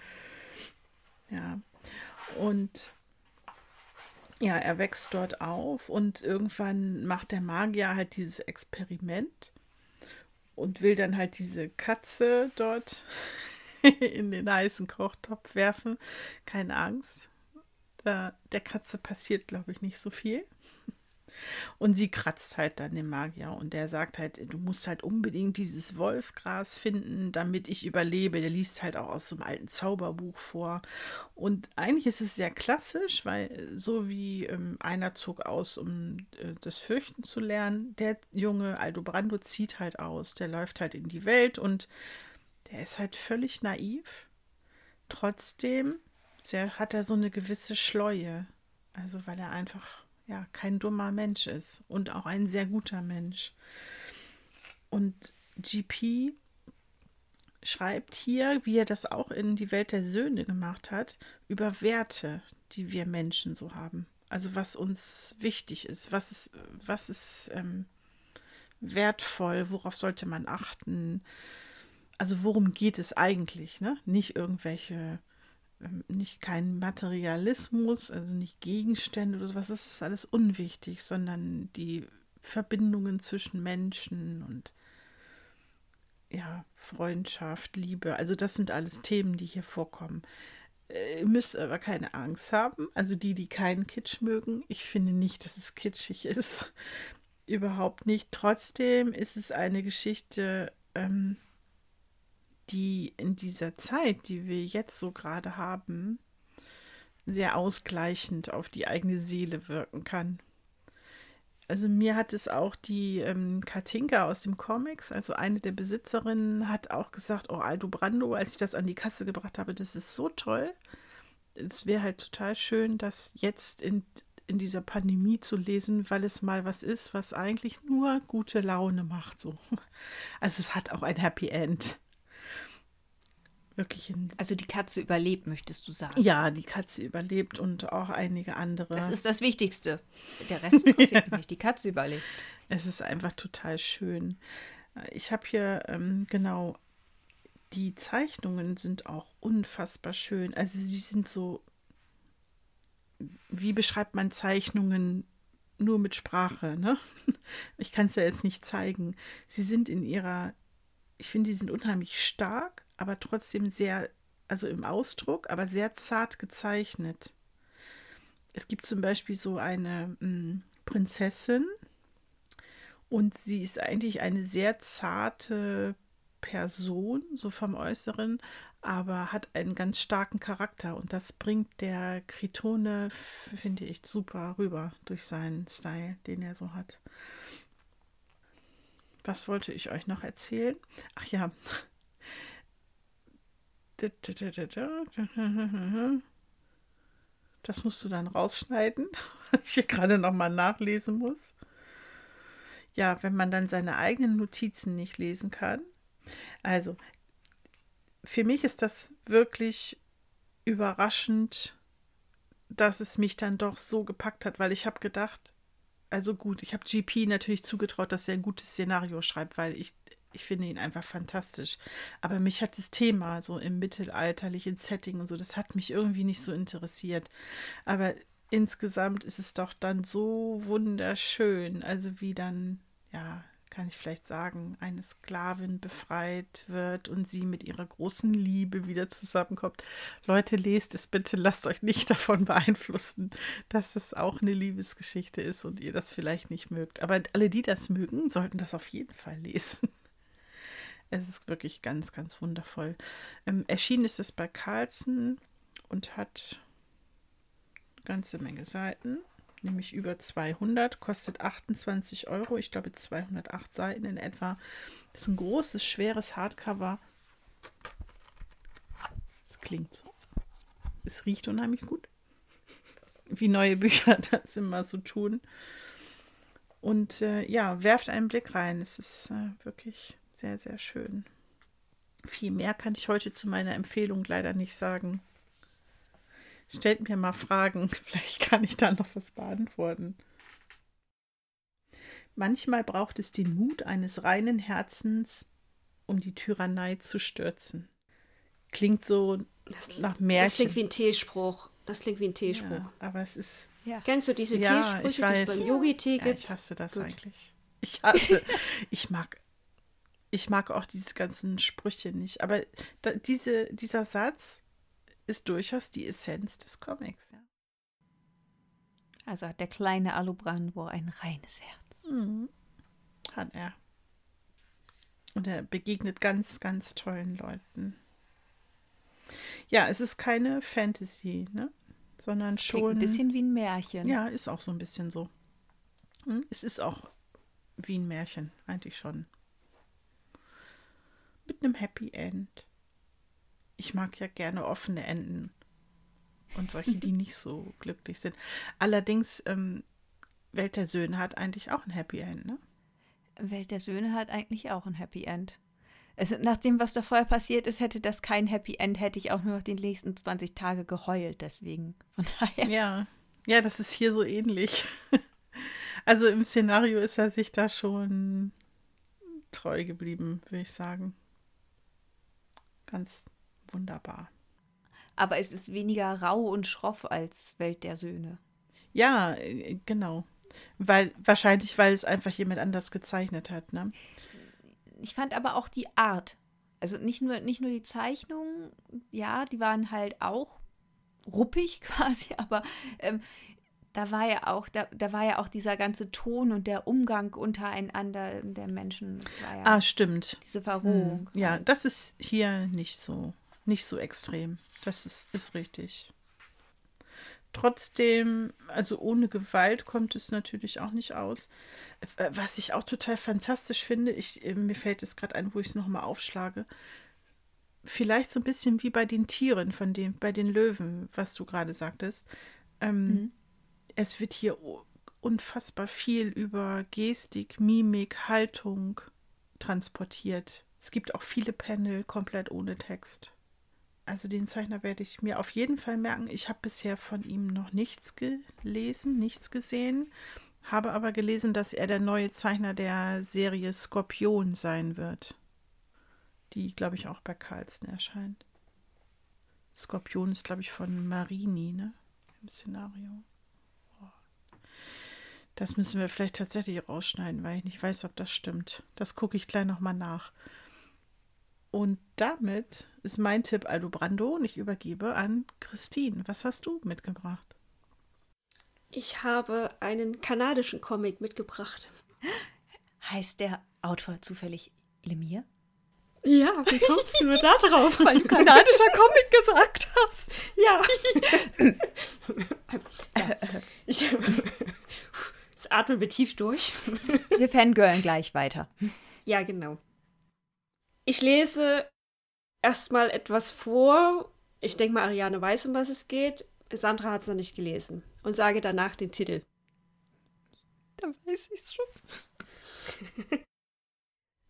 Ja. Und ja, er wächst dort auf und irgendwann macht der Magier halt dieses Experiment und will dann halt diese Katze dort in den heißen Kochtopf werfen. Keine Angst. Der Katze passiert, glaube ich, nicht so viel. Und sie kratzt halt dann den Magier und der sagt halt, du musst halt unbedingt dieses Wolfgras finden, damit ich überlebe. Der liest halt auch aus so einem alten Zauberbuch vor. Und eigentlich ist es sehr klassisch, weil so wie einer zog aus, um das Fürchten zu lernen, der junge Aldobrando zieht halt aus. Der läuft halt in die Welt und der ist halt völlig naiv. Trotzdem hat er so eine gewisse Schleue. Also weil er einfach kein dummer Mensch ist und auch ein sehr guter Mensch. Und GP schreibt hier, wie er das auch in die Welt der Söhne gemacht hat, über Werte, die wir Menschen so haben. Also was uns wichtig ist, was ist wertvoll, worauf sollte man achten. Also worum geht es eigentlich, ne? Nicht kein Materialismus, also nicht Gegenstände oder sowas, das ist alles unwichtig, sondern die Verbindungen zwischen Menschen und Freundschaft, Liebe, also das sind alles Themen, die hier vorkommen. Ihr müsst aber keine Angst haben, also die keinen Kitsch mögen, ich finde nicht, dass es kitschig ist, überhaupt nicht. Trotzdem ist es eine Geschichte, die in dieser Zeit, die wir jetzt so gerade haben, sehr ausgleichend auf die eigene Seele wirken kann. Also mir hat es auch die Katinka aus dem Comics, also eine der Besitzerinnen, hat auch gesagt, oh, Aldobrando, als ich das an die Kasse gebracht habe, das ist so toll. Es wäre halt total schön, das jetzt in dieser Pandemie zu lesen, weil es mal was ist, was eigentlich nur gute Laune macht. So. Also es hat auch ein Happy End. Wirklich also die Katze überlebt, möchtest du sagen? Ja, die Katze überlebt und auch einige andere. Das ist das Wichtigste. Der Rest interessiert mich nicht. Die Katze überlebt. Es ist einfach total schön. Ich habe hier, die Zeichnungen sind auch unfassbar schön. Also sie sind so, wie beschreibt man Zeichnungen nur mit Sprache, ne? Ich kann es ja jetzt nicht zeigen. Sie sind ich finde, die sind unheimlich stark, aber trotzdem sehr, also im Ausdruck, aber sehr zart gezeichnet. Es gibt zum Beispiel so eine Prinzessin und sie ist eigentlich eine sehr zarte Person, so vom Äußeren, aber hat einen ganz starken Charakter und das bringt der Critone, finde ich, super rüber durch seinen Style, den er so hat. Was wollte ich euch noch erzählen? Ach ja. Das musst du dann rausschneiden, weil ich hier gerade nochmal nachlesen muss. Ja, wenn man dann seine eigenen Notizen nicht lesen kann, Also, für mich ist das wirklich überraschend, dass es mich dann doch so gepackt hat, weil ich habe gedacht, also gut, ich habe GP natürlich zugetraut, dass er ein gutes Szenario schreibt, weil ich finde ihn einfach fantastisch. Aber mich hat das Thema so im mittelalterlichen Setting und so, das hat mich irgendwie nicht so interessiert. Aber insgesamt ist es doch dann so wunderschön, also wie dann, ja, kann ich vielleicht sagen, eine Sklavin befreit wird und sie mit ihrer großen Liebe wieder zusammenkommt. Leute, lest es bitte, lasst euch nicht davon beeinflussen, dass es auch eine Liebesgeschichte ist und ihr das vielleicht nicht mögt. Aber alle, die das mögen, sollten das auf jeden Fall lesen. Es ist wirklich ganz, ganz wundervoll. Erschienen ist es bei Carlsen und hat eine ganze Menge Seiten. Nämlich über 200, kostet 28 €. Ich glaube 208 Seiten in etwa. Das ist ein großes, schweres Hardcover. Es klingt so. Es riecht unheimlich gut. Wie neue Bücher das immer so tun. Und ja, werft einen Blick rein. Es ist wirklich sehr, sehr schön. Viel mehr kann ich heute zu meiner Empfehlung leider nicht sagen. Stellt mir mal Fragen, vielleicht kann ich da noch was beantworten. Manchmal braucht es den Mut eines reinen Herzens, um die Tyrannei zu stürzen. Klingt so nach Märchen. Das klingt wie ein Teespruch. Ja, aber es ist... Ja. Kennst du diese Ja, Teesprüche, ich weiß. die es beim Yogi-Tee Ja, gibt? ich hasse das Gut. eigentlich. Ich mag auch diese ganzen Sprüche nicht. Aber dieser Satz ist durchaus die Essenz des Comics. Ja. Also hat der kleine Alubrando ein reines Herz. Mhm. Hat er. Und er begegnet ganz, ganz tollen Leuten. Ja, es ist keine Fantasy, ne? Sondern Das schon... klingt ein bisschen wie ein Märchen. Ja, ist auch so ein bisschen so. Es ist auch wie ein Märchen, eigentlich schon. Mit einem Happy End. Ich mag ja gerne offene Enden. Und solche, die nicht so glücklich sind. Allerdings, Welt der Söhne hat eigentlich auch ein Happy End, ne? Welt der Söhne hat eigentlich auch ein Happy End. Also, nach dem, was da vorher passiert ist, hätte das kein Happy End, hätte ich auch nur noch die nächsten 20 Tage geheult, deswegen. Von daher. Ja, das ist hier so ähnlich. Also im Szenario ist er sich da schon treu geblieben, würde ich sagen. Ganz wunderbar. Aber es ist weniger rau und schroff als Welt der Söhne. Ja, genau. Wahrscheinlich, weil es einfach jemand anders gezeichnet hat, ne? Ich fand aber auch die Art, also nicht nur die Zeichnungen, ja, die waren halt auch ruppig quasi, aber da war ja auch dieser ganze Ton und der Umgang untereinander der Menschen. Das war ja stimmt. diese Verrohung. Ja, halt. das ist hier nicht so extrem. Das ist richtig. Trotzdem, also ohne Gewalt kommt es natürlich auch nicht aus. Was ich auch total fantastisch finde, mir fällt es gerade ein, wo ich es nochmal aufschlage, vielleicht so ein bisschen wie bei den Tieren, bei den Löwen, was du gerade sagtest. Es wird hier unfassbar viel über Gestik, Mimik, Haltung transportiert. Es gibt auch viele Panel komplett ohne Text. Also den Zeichner werde ich mir auf jeden Fall merken. Ich habe bisher von ihm noch nichts gelesen, nichts gesehen, habe aber gelesen, dass er der neue Zeichner der Serie Skorpion sein wird, die, glaube ich, auch bei Carlsen erscheint. Skorpion ist, glaube ich, von Marini, ne? Im Szenario. Das müssen wir vielleicht tatsächlich rausschneiden, weil ich nicht weiß, ob das stimmt. Das gucke ich gleich nochmal nach. Und damit ist mein Tipp Aldobrando und ich übergebe an Christine. Was hast du mitgebracht? Ich habe einen kanadischen Comic mitgebracht. Heißt der Autor zufällig Lemire? Ja, wie kommst du nur da drauf? Weil du kanadischer Comic gesagt hast. Ja. Jetzt atmen wir tief durch. Wir fangirlen gleich weiter. Ja, genau. Ich lese erstmal etwas vor. Ich denke mal, Ariane weiß, um was es geht. Sandra hat es noch nicht gelesen. Und sage danach den Titel. Da weiß ich es schon.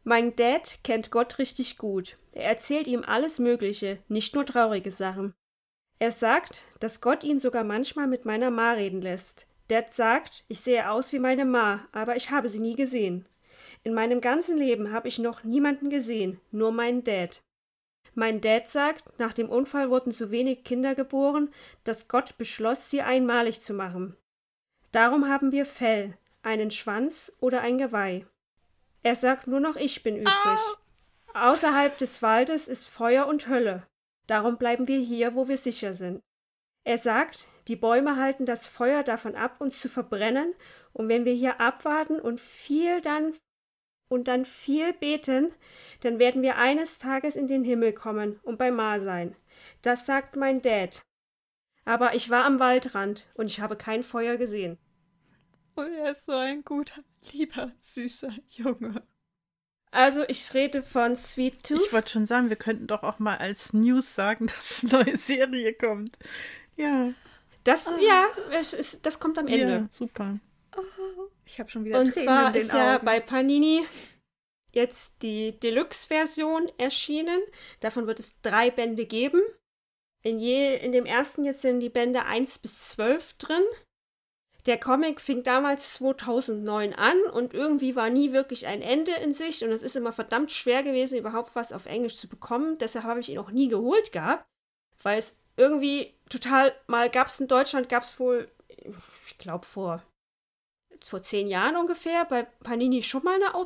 Mein Dad kennt Gott richtig gut. Er erzählt ihm alles Mögliche, nicht nur traurige Sachen. Er sagt, dass Gott ihn sogar manchmal mit meiner Ma reden lässt. Dad sagt, ich sehe aus wie meine Ma, aber ich habe sie nie gesehen. In meinem ganzen Leben habe ich noch niemanden gesehen, nur meinen Dad. Mein Dad sagt, nach dem Unfall wurden so wenig Kinder geboren, dass Gott beschloss, sie einmalig zu machen. Darum haben wir Fell, einen Schwanz oder ein Geweih. Er sagt nur noch, ich bin übrig. Außerhalb des Waldes ist Feuer und Hölle. Darum bleiben wir hier, wo wir sicher sind. Er sagt, die Bäume halten das Feuer davon ab, uns zu verbrennen, und wenn wir hier abwarten und dann viel beten, dann werden wir eines Tages in den Himmel kommen und bei Ma sein. Das sagt mein Dad. Aber ich war am Waldrand und ich habe kein Feuer gesehen. Oh, er ist so ein guter, lieber, süßer Junge. Also ich rede von Sweet Tooth. Ich wollte schon sagen, wir könnten doch auch mal als News sagen, dass eine neue Serie kommt. Ja. Das kommt am Ende. Ja, super. Ich habe schon wieder Und Tränen zwar in den ist ja Augen. bei Panini jetzt die Deluxe-Version erschienen. Davon wird es 3 Bände geben. In dem ersten jetzt sind die Bände 1 bis 12 drin. Der Comic fing damals 2009 an und irgendwie war nie wirklich ein Ende in Sicht und es ist immer verdammt schwer gewesen, überhaupt was auf Englisch zu bekommen. Deshalb habe ich ihn auch nie geholt gehabt, weil es irgendwie in Deutschland gab es wohl, ich glaube vor 10 Jahren ungefähr, bei Panini schon mal eine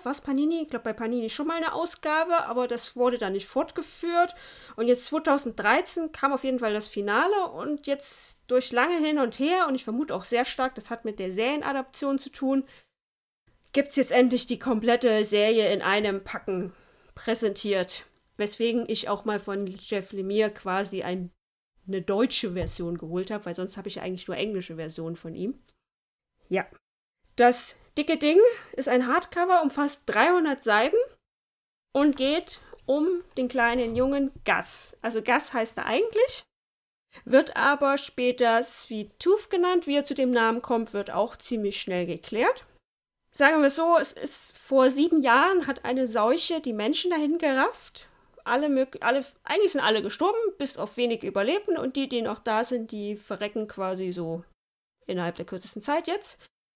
Ausgabe, aber das wurde dann nicht fortgeführt. Und jetzt 2013 kam auf jeden Fall das Finale und jetzt durch lange hin und her, und ich vermute auch sehr stark, das hat mit der Serienadaption zu tun, gibt es jetzt endlich die komplette Serie in einem Packen präsentiert. Weswegen ich auch mal von Jeff Lemire quasi eine deutsche Version geholt habe, weil sonst habe ich ja eigentlich nur englische Versionen von ihm. Ja. Das dicke Ding ist ein Hardcover, umfasst 300 Seiten und geht um den kleinen Jungen Gus. Also Gus heißt er eigentlich, wird aber später Sweet Tooth genannt. Wie er zu dem Namen kommt, wird auch ziemlich schnell geklärt. Sagen wir so, vor 7 Jahren hat eine Seuche die Menschen dahin gerafft. Eigentlich sind alle gestorben, bis auf wenige Überlebende, und die noch da sind, die verrecken quasi so innerhalb der kürzesten Zeit jetzt.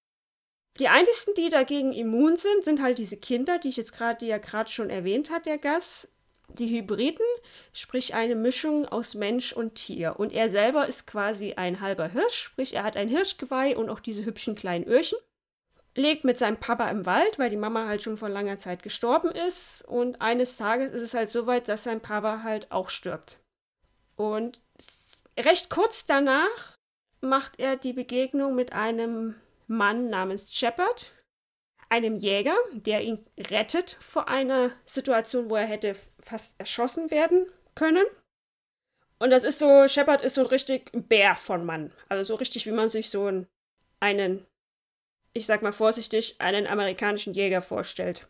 Die einzigen, die dagegen immun sind halt diese Kinder, die ja gerade schon erwähnt hat, der Gus. Die Hybriden, sprich eine Mischung aus Mensch und Tier. Und er selber ist quasi ein halber Hirsch, sprich er hat ein Hirschgeweih und auch diese hübschen kleinen Öhrchen. Lebt mit seinem Papa im Wald, weil die Mama halt schon vor langer Zeit gestorben ist. Und eines Tages ist es halt so weit, dass sein Papa halt auch stirbt. Und recht kurz danach macht er die Begegnung mit einem Mann namens Shepard, einem Jäger, der ihn rettet vor einer Situation, wo er hätte fast erschossen werden können. Und das ist so, Shepard ist so ein richtig Bär von Mann. Also so richtig, wie man sich so einen, ich sag mal vorsichtig, einen amerikanischen Jäger vorstellt.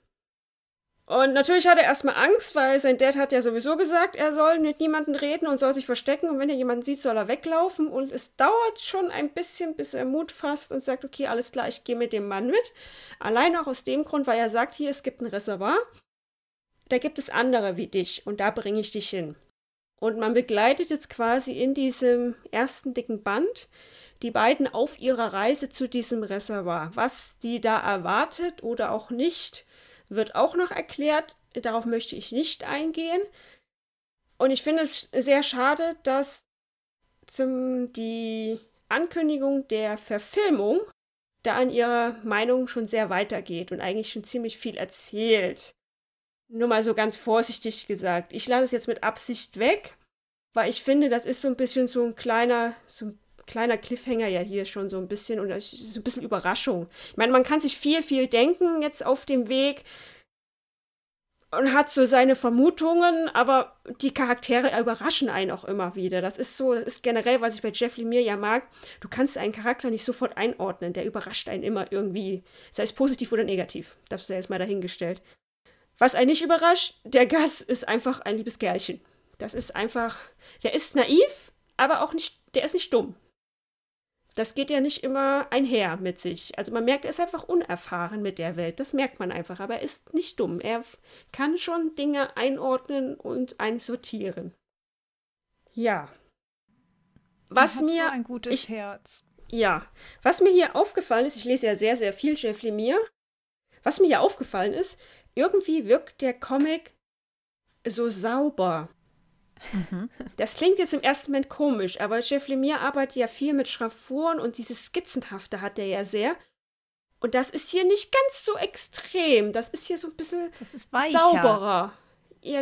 Und natürlich hat er erstmal Angst, weil sein Dad hat ja sowieso gesagt, er soll mit niemandem reden und soll sich verstecken. Und wenn er jemanden sieht, soll er weglaufen. Und es dauert schon ein bisschen, bis er Mut fasst und sagt, okay, alles klar, ich gehe mit dem Mann mit. Allein auch aus dem Grund, weil er sagt, hier, es gibt ein Reservoir. Da gibt es andere wie dich und da bringe ich dich hin. Und man begleitet jetzt quasi in diesem ersten dicken Band die beiden auf ihrer Reise zu diesem Reservoir. Was die da erwartet oder auch nicht, wird auch noch erklärt. Darauf möchte ich nicht eingehen. Und ich finde es sehr schade, dass die Ankündigung der Verfilmung da an ihrer Meinung schon sehr weitergeht und eigentlich schon ziemlich viel erzählt. Nur mal so ganz vorsichtig gesagt. Ich lasse es jetzt mit Absicht weg, weil ich finde, das ist so ein bisschen so ein kleiner Cliffhanger ja hier schon so ein bisschen und so ein bisschen Überraschung. Ich meine, man kann sich viel denken jetzt auf dem Weg und hat so seine Vermutungen, aber die Charaktere überraschen einen auch immer wieder. Das ist generell, was ich bei Jeff Lemire ja mag. Du kannst einen Charakter nicht sofort einordnen, der überrascht einen immer irgendwie, sei es positiv oder negativ. Das ist ja jetzt mal dahingestellt. Was einen nicht überrascht, der Gus ist einfach ein liebes Kerlchen. Das ist einfach, der ist naiv, aber auch nicht, der ist nicht dumm. Das geht ja nicht immer einher mit sich. Also man merkt, er ist einfach unerfahren mit der Welt. Das merkt man einfach. Aber er ist nicht dumm. Er kann schon Dinge einordnen und einsortieren. Ja. Was mir so ein gutes Herz. Ja, was mir hier aufgefallen ist, ich lese ja sehr, sehr viel Jeff Lemire. Was mir hier aufgefallen ist, irgendwie wirkt der Comic so sauber. Das klingt jetzt im ersten Moment komisch, aber Jeff Lemire arbeitet ja viel mit Schraffuren und dieses Skizzenhafte hat er ja sehr. Und das ist hier nicht ganz so extrem. Das ist hier so ein bisschen sauberer. Ja,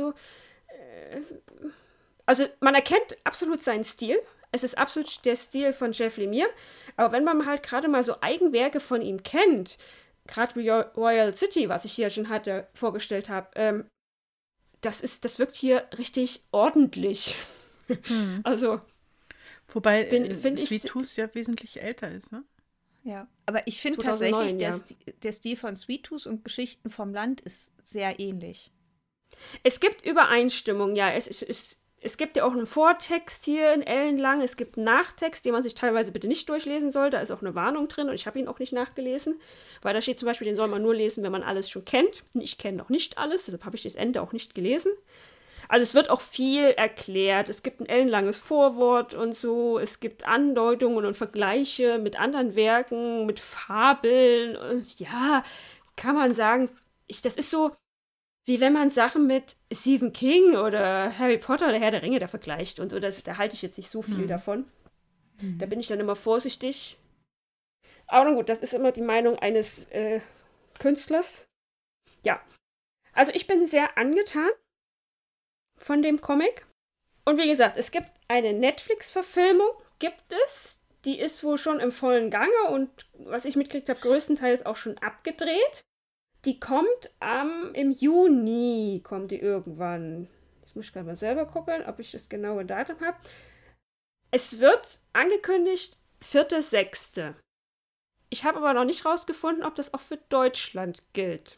also man erkennt absolut seinen Stil. Es ist absolut der Stil von Jeff Lemire. Aber wenn man halt gerade mal so Eigenwerke von ihm kennt, gerade Royal City, was ich hier schon vorgestellt habe, das wirkt hier richtig ordentlich. Also. Wobei Sweet Tooth ja wesentlich älter ist, ne? Ja, aber ich finde tatsächlich, der Stil von Sweet Tooth und Geschichten vom Land ist sehr ähnlich. Es gibt Übereinstimmung, ja. Es gibt ja auch einen Vortext hier in ellenlang. Es gibt einen Nachtext, den man sich teilweise bitte nicht durchlesen soll. Da ist auch eine Warnung drin und ich habe ihn auch nicht nachgelesen. Weil da steht zum Beispiel, den soll man nur lesen, wenn man alles schon kennt. Ich kenne noch nicht alles, deshalb habe ich das Ende auch nicht gelesen. Also es wird auch viel erklärt. Es gibt ein ellenlanges Vorwort und so. Es gibt Andeutungen und Vergleiche mit anderen Werken, mit Fabeln. Und ja, kann man sagen, das ist so, wie wenn man Sachen mit Stephen King oder Harry Potter oder Herr der Ringe da vergleicht und so. Da halte ich jetzt nicht so viel davon. Da bin ich dann immer vorsichtig. Aber nun gut, das ist immer die Meinung eines Künstlers. Ja, also ich bin sehr angetan von dem Comic. Und wie gesagt, es gibt eine Netflix-Verfilmung, Die ist wohl schon im vollen Gange und was ich mitgekriegt habe, größtenteils auch schon abgedreht. Die kommt im Juni, kommt die irgendwann. Jetzt muss ich gerade mal selber gucken, ob ich das genaue Datum habe. Es wird angekündigt 4.6. Ich habe aber noch nicht rausgefunden, ob das auch für Deutschland gilt.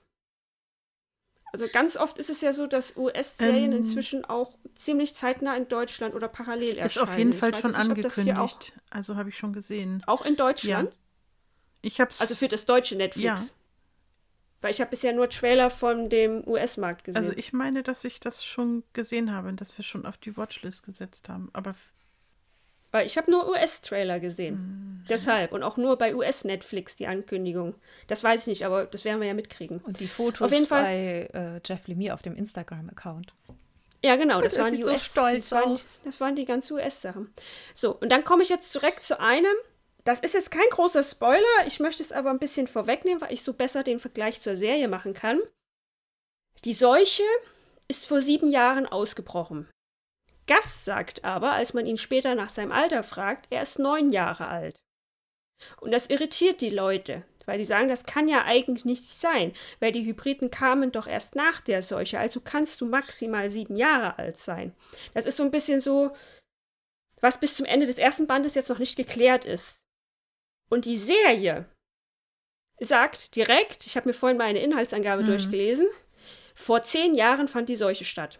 Also ganz oft ist es ja so, dass US-Serien inzwischen auch ziemlich zeitnah in Deutschland oder parallel erscheinen. Ist auf jeden Fall schon angekündigt. Also habe ich schon gesehen. Auch in Deutschland? Ja. Ich hab's. Also für das deutsche Netflix? Ja. Weil ich habe bisher nur Trailer von dem US-Markt gesehen. Also ich meine, dass ich das schon gesehen habe und dass wir schon auf die Watchlist gesetzt haben. Aber weil ich habe nur US-Trailer gesehen. Deshalb. Und auch nur bei US-Netflix die Ankündigung. Das weiß ich nicht, aber das werden wir ja mitkriegen. Und die Fotos auf jeden Fall bei Jeff Lemire auf dem Instagram-Account. Ja, genau. Das waren die so stolz aus. Das waren die ganzen US-Sachen. So, und dann komme ich jetzt direkt zu einem. Das ist jetzt kein großer Spoiler. Ich möchte es aber ein bisschen vorwegnehmen, weil ich so besser den Vergleich zur Serie machen kann. Die Seuche ist vor 7 Jahren ausgebrochen. Gus sagt aber, als man ihn später nach seinem Alter fragt, er ist 9 Jahre alt. Und das irritiert die Leute, weil sie sagen, das kann ja eigentlich nicht sein, weil die Hybriden kamen doch erst nach der Seuche, also kannst du maximal 7 Jahre alt sein. Das ist so ein bisschen so, was bis zum Ende des ersten Bandes jetzt noch nicht geklärt ist. Und die Serie sagt direkt, ich habe mir vorhin meine Inhaltsangabe durchgelesen, vor 10 Jahren fand die Seuche statt.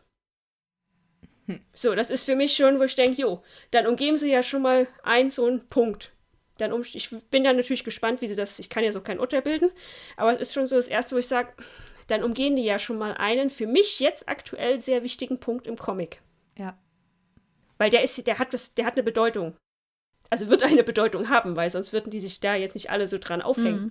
So, das ist für mich schon, wo ich denke, dann umgeben sie ja schon mal so einen Punkt. Ich bin ja natürlich gespannt, wie sie das, ich kann jetzt auch kein Urteil bilden, aber es ist schon so das Erste, wo ich sage, dann umgehen die ja schon mal einen für mich jetzt aktuell sehr wichtigen Punkt im Comic. Ja. Weil der hat eine Bedeutung. Also wird eine Bedeutung haben, weil sonst würden die sich da jetzt nicht alle so dran aufhängen.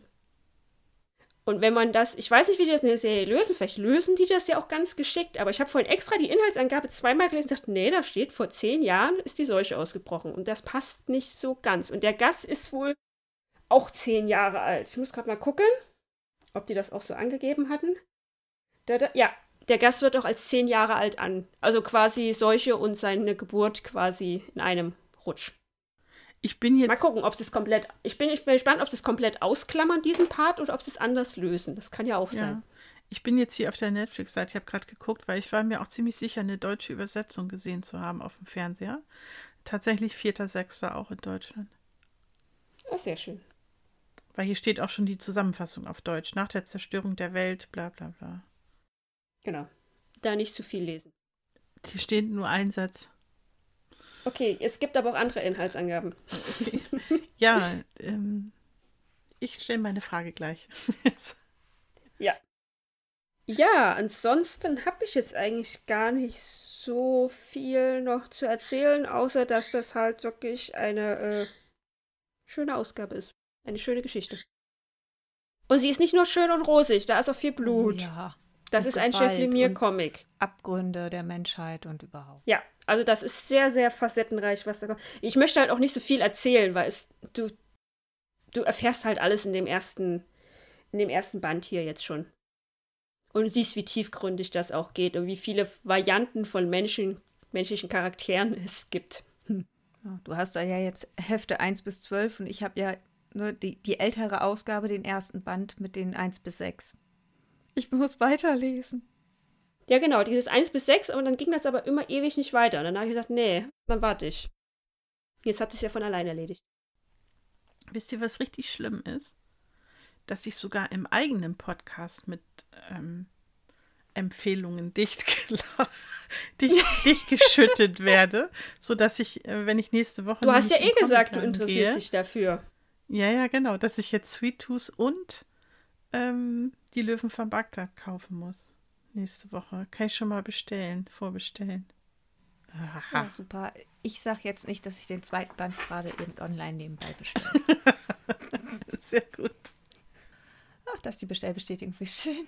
Und wenn man das, ich weiß nicht, wie die das in der Serie lösen, vielleicht lösen die das ja auch ganz geschickt, aber ich habe vorhin extra die Inhaltsangabe 2-mal gelesen und dachte, nee, da steht, vor 10 Jahren ist die Seuche ausgebrochen. Und das passt nicht so ganz. Und der Gus ist wohl auch 10 Jahre alt. Ich muss gerade mal gucken, ob die das auch so angegeben hatten. Ja, der Gus wird auch als 10 Jahre alt also quasi Seuche und seine Geburt quasi in einem Rutsch. Mal gucken, ob sie es komplett. Ich bin gespannt, ob sie es komplett ausklammern, diesen Part, oder ob sie es anders lösen. Das kann ja auch sein. Ich bin jetzt hier auf der Netflix-Seite, ich habe gerade geguckt, weil ich war mir auch ziemlich sicher, eine deutsche Übersetzung gesehen zu haben auf dem Fernseher. Tatsächlich 4.6. auch in Deutschland. Das ist sehr schön. Weil hier steht auch schon die Zusammenfassung auf Deutsch. Nach der Zerstörung der Welt, bla bla bla. Genau. Da nicht zu viel lesen. Hier steht nur ein Satz. Okay, es gibt aber auch andere Inhaltsangaben. Ja, ich stelle meine Frage gleich. Ja. Ja, ansonsten habe ich jetzt eigentlich gar nicht so viel noch zu erzählen, außer dass das halt wirklich eine schöne Ausgabe ist. Eine schöne Geschichte. Und sie ist nicht nur schön und rosig, da ist auch viel Blut. Oh, ja. Das Und ist ein Gewalt Chef Lemire-Comic. Abgründe der Menschheit und überhaupt. Ja, also das ist sehr, sehr facettenreich, was da kommt. Ich möchte halt auch nicht so viel erzählen, weil du erfährst halt alles in dem ersten Band hier jetzt schon. Und du siehst, wie tiefgründig das auch geht und wie viele Varianten von menschlichen Charakteren es gibt. Ja, du hast da ja jetzt Hefte 1 bis 12 und ich habe ja nur die ältere Ausgabe, den ersten Band mit den 1 bis 6. Ich muss weiterlesen. Ja, genau, dieses 1 bis 6, und dann ging das aber immer ewig nicht weiter. Und dann habe ich gesagt, nee, dann warte ich. Jetzt hat es sich ja von allein erledigt. Wisst ihr, was richtig schlimm ist? Dass ich sogar im eigenen Podcast mit Empfehlungen dicht geschüttet werde, sodass ich, wenn ich nächste Woche... Du hast ja nämlich in gesagt, du Comicladen interessierst gehe, dich dafür. Ja, genau, dass ich jetzt Sweet Tooth und die Löwen von Bagdad kaufen muss. Nächste Woche. Kann ich schon mal vorbestellen. Ja, super. Ich sag jetzt nicht, dass ich den zweiten Band gerade eben online nebenbei bestelle. Sehr gut. Ach, das ist die Bestellbestätigung, wie schön.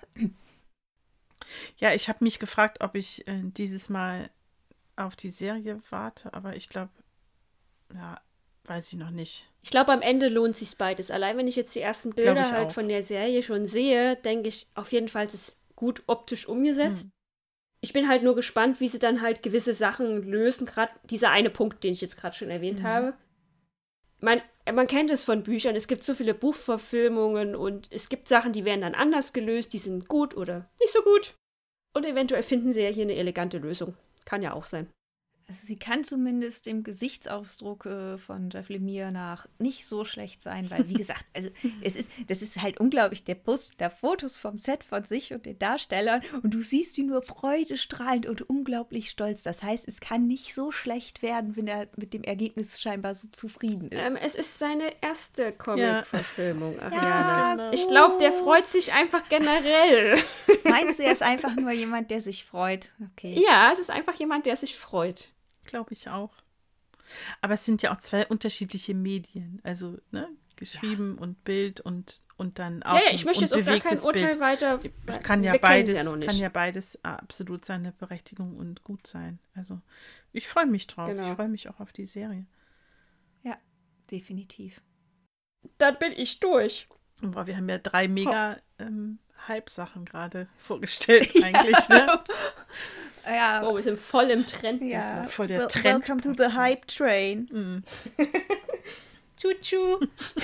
Ja, ich habe mich gefragt, ob ich dieses Mal auf die Serie warte, aber ich glaube, ja, weiß ich noch nicht. Ich glaube, am Ende lohnt sich beides. Allein wenn ich jetzt die ersten Bilder halt auch. von der Serie schon sehe, denke ich auf jeden Fall, es ist gut optisch umgesetzt. Ich bin halt nur gespannt, wie sie dann halt gewisse Sachen lösen. Gerade dieser eine Punkt, den ich jetzt gerade schon erwähnt habe. Man kennt es von Büchern, es gibt so viele Buchverfilmungen und es gibt Sachen, die werden dann anders gelöst, die sind gut oder nicht so gut. Und eventuell finden sie ja hier eine elegante Lösung. Kann ja auch sein. Also sie kann zumindest dem Gesichtsausdruck von Jeff Lemire nach nicht so schlecht sein, weil, wie gesagt, also das ist halt unglaublich, der Post der Fotos vom Set von sich und den Darstellern und du siehst die nur freudestrahlend und unglaublich stolz. Das heißt, es kann nicht so schlecht werden, wenn er mit dem Ergebnis scheinbar so zufrieden ist. Es ist seine erste Comic-Verfilmung, Ariane. Ja, genau. Ich glaube, der freut sich einfach generell. Meinst du, er ist einfach nur jemand, der sich freut? Okay. Ja, es ist einfach jemand, der sich freut. Glaube ich auch. Aber es sind ja auch zwei unterschiedliche Medien. Also, ne, geschrieben und Bild und dann auch Ja, ich möchte jetzt auch gar kein Urteil weiter. Kann ja wir kennen sie beides, ja noch nicht. kann ja beides absolut seine Berechtigung und gut sein. Also, ich freue mich drauf. Genau. Ich freue mich auch auf die Serie. Ja, definitiv. Dann bin ich durch. Aber wir haben ja 3 mega Hype-Sachen gerade vorgestellt eigentlich, ne? Ja, Oh, wir sind voll im Trend. ja. voll der Trend. Welcome to the Hype Train. Tschu-tschu.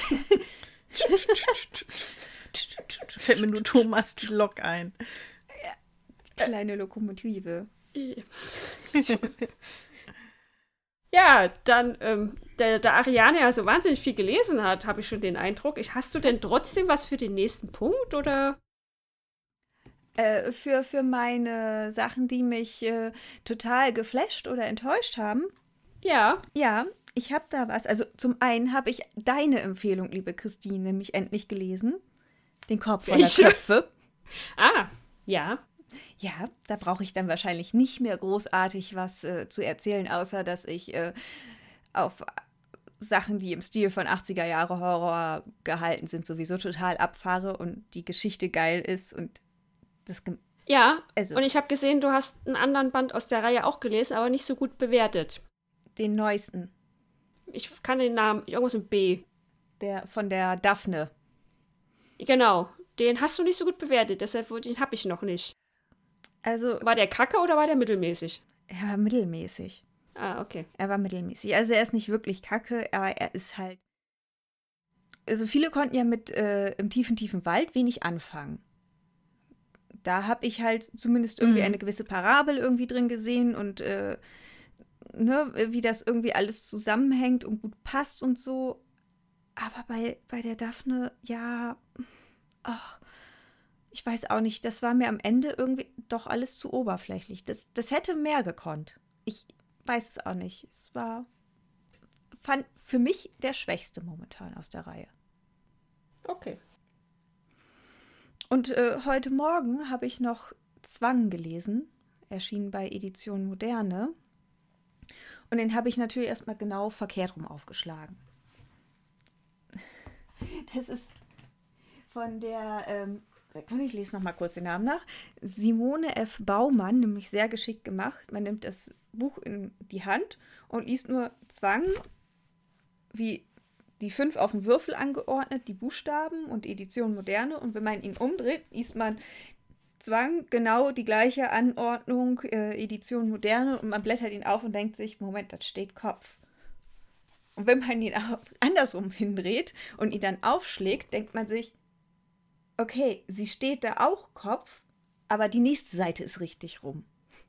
Fällt mir nur Thomas die Lok ein. Kleine Lokomotive. Ja, dann, da Ariane ja so wahnsinnig viel gelesen hat, habe ich schon den Eindruck. Hast du denn trotzdem was für den nächsten Punkt, oder? Für meine Sachen, die mich total geflasht oder enttäuscht haben. Ja. Ja, ich habe da was. Also zum einen habe ich deine Empfehlung, liebe Christine, nämlich endlich gelesen. Den Korb voller Welche? Köpfe. Ah, ja. Ja, da brauche ich dann wahrscheinlich nicht mehr großartig was zu erzählen, außer dass ich auf Sachen, die im Stil von 80er-Jahre-Horror gehalten sind, sowieso total abfahre und die Geschichte geil ist und das Ja, also und ich habe gesehen, du hast einen anderen Band aus der Reihe auch gelesen, aber nicht so gut bewertet. den neuesten, Ich kann den Namen, irgendwas mit B. der von der Daphne. Genau, den hast du nicht so gut bewertet, deshalb den habe ich noch nicht. Also, War der kacke oder war der mittelmäßig? er war mittelmäßig. Ah, okay. Er war mittelmäßig. Also er ist nicht wirklich kacke, aber er ist halt. Also viele konnten ja mit im tiefen Wald wenig anfangen. Da habe ich halt zumindest irgendwie eine gewisse Parabel irgendwie drin gesehen und ne, wie das irgendwie alles zusammenhängt und gut passt und so. Aber bei der Daphne, ja, ich weiß auch nicht, das war mir am Ende irgendwie doch alles zu oberflächlich. Das hätte mehr gekonnt. weiß es auch nicht. Es fand für mich der schwächste momentan aus der Reihe. Okay. Und heute Morgen habe ich noch Zwang gelesen, erschienen bei Edition Moderne. Und den habe ich natürlich erstmal genau verkehrt rum aufgeschlagen. Das ist von der, ich lese noch mal kurz den Namen nach, Simone F. Baumann, nämlich sehr geschickt gemacht. Man nimmt das Buch in die Hand und liest nur Zwang, wie die 5 auf den Würfel angeordnet, die Buchstaben und Edition Moderne. Und wenn man ihn umdreht, liest man Zwang, genau die gleiche Anordnung, Edition Moderne, und man blättert ihn auf und denkt sich, Moment, da steht Kopf. Und wenn man ihn andersrum hindreht und ihn dann aufschlägt, denkt man sich, okay, sie steht da auch Kopf, aber die nächste Seite ist richtig rum.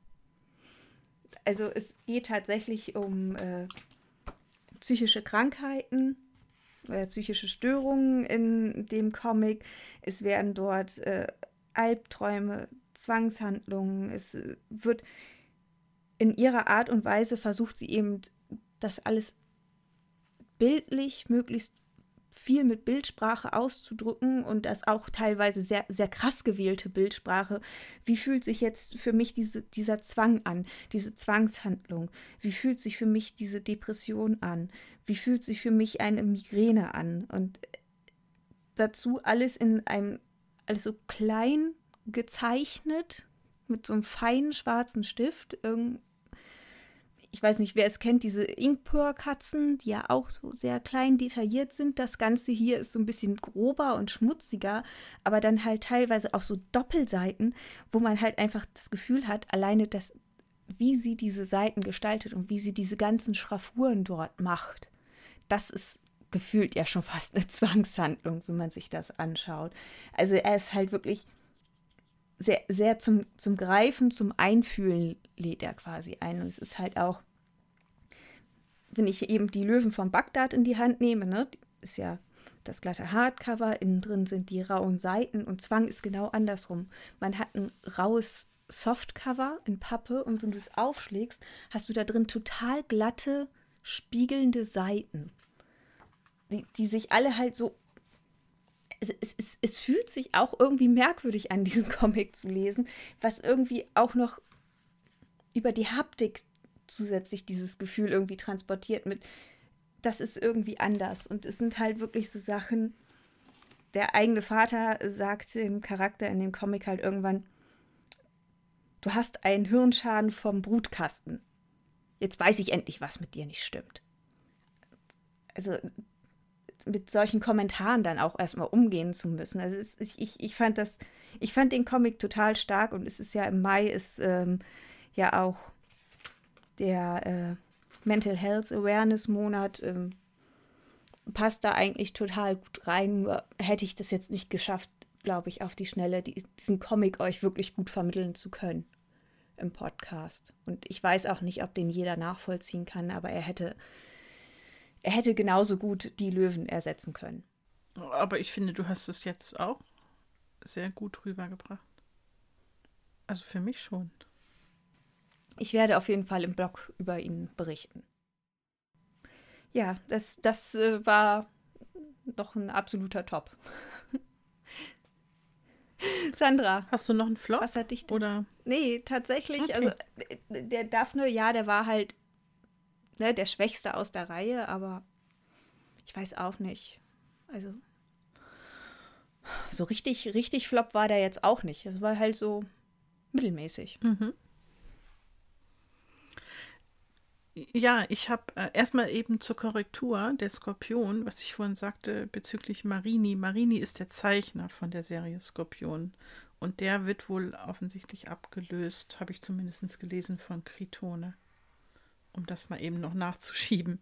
Also es geht tatsächlich um psychische Krankheiten, psychische Störungen in dem Comic. Es werden dort Albträume, Zwangshandlungen. Es wird in ihrer Art und Weise versucht sie eben, das alles bildlich, möglichst viel mit Bildsprache auszudrücken und das auch teilweise sehr, sehr krass gewählte Bildsprache. Wie fühlt sich jetzt für mich dieser Zwang an, diese Zwangshandlung? Wie fühlt sich für mich diese Depression an? Wie fühlt sich für mich eine Migräne an? Und dazu alles alles so klein gezeichnet, mit so einem feinen schwarzen Stift. Ich weiß nicht, wer es kennt, diese Inkpur-Katzen, die ja auch so sehr klein detailliert sind. Das Ganze hier ist so ein bisschen grober und schmutziger, aber dann halt teilweise auf so Doppelseiten, wo man halt einfach das Gefühl hat, alleine das, wie sie diese Seiten gestaltet und wie sie diese ganzen Schraffuren dort macht, das ist gefühlt ja schon fast eine Zwangshandlung, wenn man sich das anschaut. Also er ist halt wirklich sehr, sehr zum Greifen, zum Einfühlen lädt er quasi ein. Und es ist halt auch, wenn ich eben die Löwen von Bagdad in die Hand nehme, ne, ist ja das glatte Hardcover, innen drin sind die rauen Seiten und Zwang ist genau andersrum. Man hat ein raues Softcover in Pappe und wenn du es aufschlägst, hast du da drin total glatte, spiegelnde Seiten, die sich alle halt so. Es fühlt sich auch irgendwie merkwürdig an, diesen Comic zu lesen, was irgendwie auch noch über die Haptik zusätzlich dieses Gefühl irgendwie transportiert mit, das ist irgendwie anders. Und es sind halt wirklich so Sachen, der eigene Vater sagt dem Charakter in dem Comic halt irgendwann, du hast einen Hirnschaden vom Brutkasten. Jetzt weiß ich endlich, was mit dir nicht stimmt. Also mit solchen Kommentaren dann auch erstmal umgehen zu müssen. Also ich fand den Comic total stark und es ist ja im Mai ist ja auch der Mental Health Awareness Monat, passt da eigentlich total gut rein. Nur hätte ich das jetzt nicht geschafft, glaube ich, auf die Schnelle, diesen Comic euch wirklich gut vermitteln zu können im Podcast. Und ich weiß auch nicht, ob den jeder nachvollziehen kann, aber er hätte genauso gut die Löwen ersetzen können. Aber ich finde, du hast es jetzt auch sehr gut rübergebracht. Also für mich schon. Ich werde auf jeden Fall im Blog über ihn berichten. Ja, das war doch ein absoluter Top. Sandra. Hast du noch einen Flop? Was hat dich denn? Oder? Nee, tatsächlich. Okay. Also der Daphne, ja, der war halt der Schwächste aus der Reihe, aber ich weiß auch nicht. Also so richtig Flop war der jetzt auch nicht. Es war halt so mittelmäßig. Mhm. Ja, ich habe erstmal eben zur Korrektur der Skorpion, was ich vorhin sagte bezüglich Marini. Marini ist der Zeichner von der Serie Skorpion und der wird wohl offensichtlich abgelöst, habe ich zumindest gelesen, von Critone, um das mal eben noch nachzuschieben.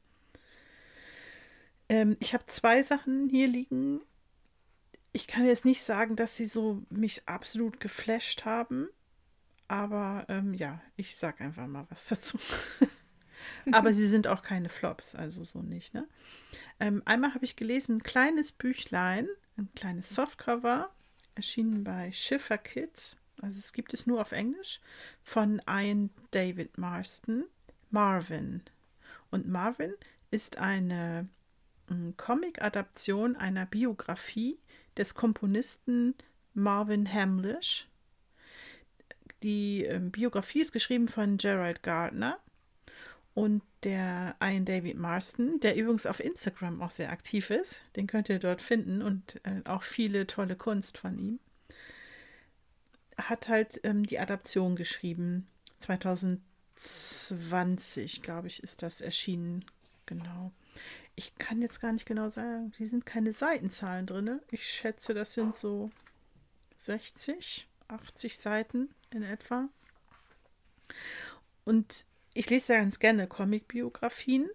Ich habe 2 Sachen hier liegen. Ich kann jetzt nicht sagen, dass sie so mich absolut geflasht haben, aber ja, ich sag einfach mal was dazu. Aber sie sind auch keine Flops, also so nicht, ne? Einmal habe ich gelesen, ein kleines Büchlein, ein kleines Softcover, erschienen bei Schiffer Kids, also es gibt es nur auf Englisch, von Ian David Marston, Marvin. Und Marvin ist eine Comic-Adaption einer Biografie des Komponisten Marvin Hamlisch. Die Biografie ist geschrieben von Gerald Gardner und der Ian David Marston, der übrigens auf Instagram auch sehr aktiv ist. Den könnt ihr dort finden und auch viele tolle Kunst von ihm. Hat halt die Adaption geschrieben. 2020, glaube ich, ist das erschienen. Genau. Ich kann jetzt gar nicht genau sagen, hier sind keine Seitenzahlen drin. Ich schätze, das sind so 60, 80 Seiten in etwa. Und ich lese ja ganz gerne Comic-Biografien.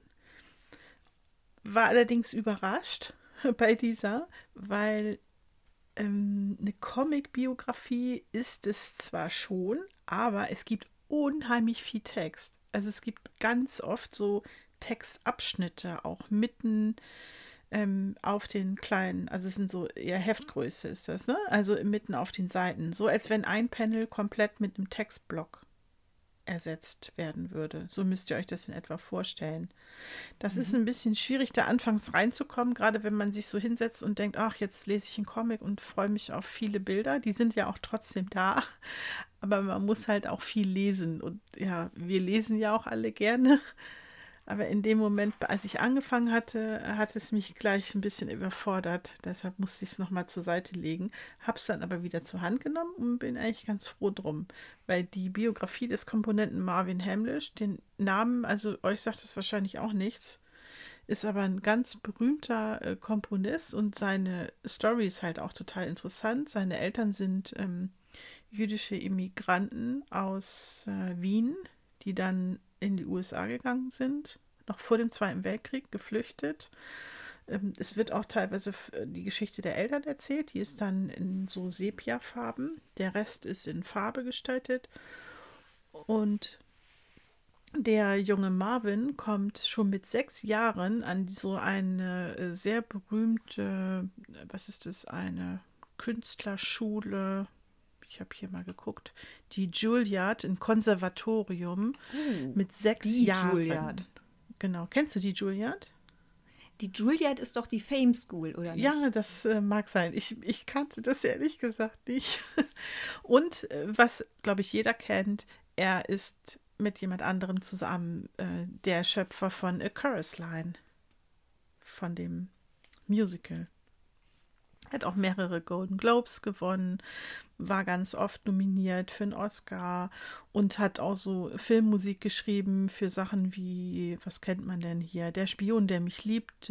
War allerdings überrascht bei dieser, weil eine Comic-Biografie ist es zwar schon, aber es gibt unheimlich viel Text. Also es gibt ganz oft so Textabschnitte, auch mitten auf den kleinen, also es sind so eher Heftgröße ist das, ne? Also mitten auf den Seiten. So als wenn ein Panel komplett mit einem Textblock ersetzt werden würde. So müsst ihr euch das in etwa vorstellen. Das ist ein bisschen schwierig, da anfangs reinzukommen, gerade wenn man sich so hinsetzt und denkt, ach, jetzt lese ich einen Comic und freue mich auf viele Bilder. Die sind ja auch trotzdem da, aber man muss halt auch viel lesen. Und ja, wir lesen ja auch alle gerne. Aber in dem Moment, als ich angefangen hatte, hat es mich gleich ein bisschen überfordert. Deshalb musste ich es nochmal zur Seite legen. Habe es dann aber wieder zur Hand genommen und bin eigentlich ganz froh drum. Weil die Biografie des Komponenten Marvin Hamlisch, den Namen, also euch sagt es wahrscheinlich auch nichts, ist aber ein ganz berühmter Komponist und seine Story ist halt auch total interessant. Seine Eltern sind jüdische Immigranten aus Wien, die dann in die USA gegangen sind, noch vor dem Zweiten Weltkrieg geflüchtet. Es wird auch teilweise die Geschichte der Eltern erzählt, die ist dann in so Sepia-Farben. Der Rest ist in Farbe gestaltet. Und der junge Marvin kommt schon mit 6 Jahren an so eine sehr berühmte, was ist das, eine Künstlerschule. Ich habe hier mal geguckt, die Juilliard, ein Konservatorium mit 6 Jahren. Juilliard. Genau. Kennst du die Juilliard? Die Juilliard ist doch die Fame School, oder nicht? Ja, das mag sein. Ich kannte das ehrlich gesagt nicht. Und was, glaube ich, jeder kennt, er ist mit jemand anderem zusammen der Schöpfer von A Chorus Line, von dem Musical. Hat auch mehrere Golden Globes gewonnen, war ganz oft nominiert für einen Oscar und hat auch so Filmmusik geschrieben für Sachen wie, was kennt man denn hier? Der Spion, der mich liebt,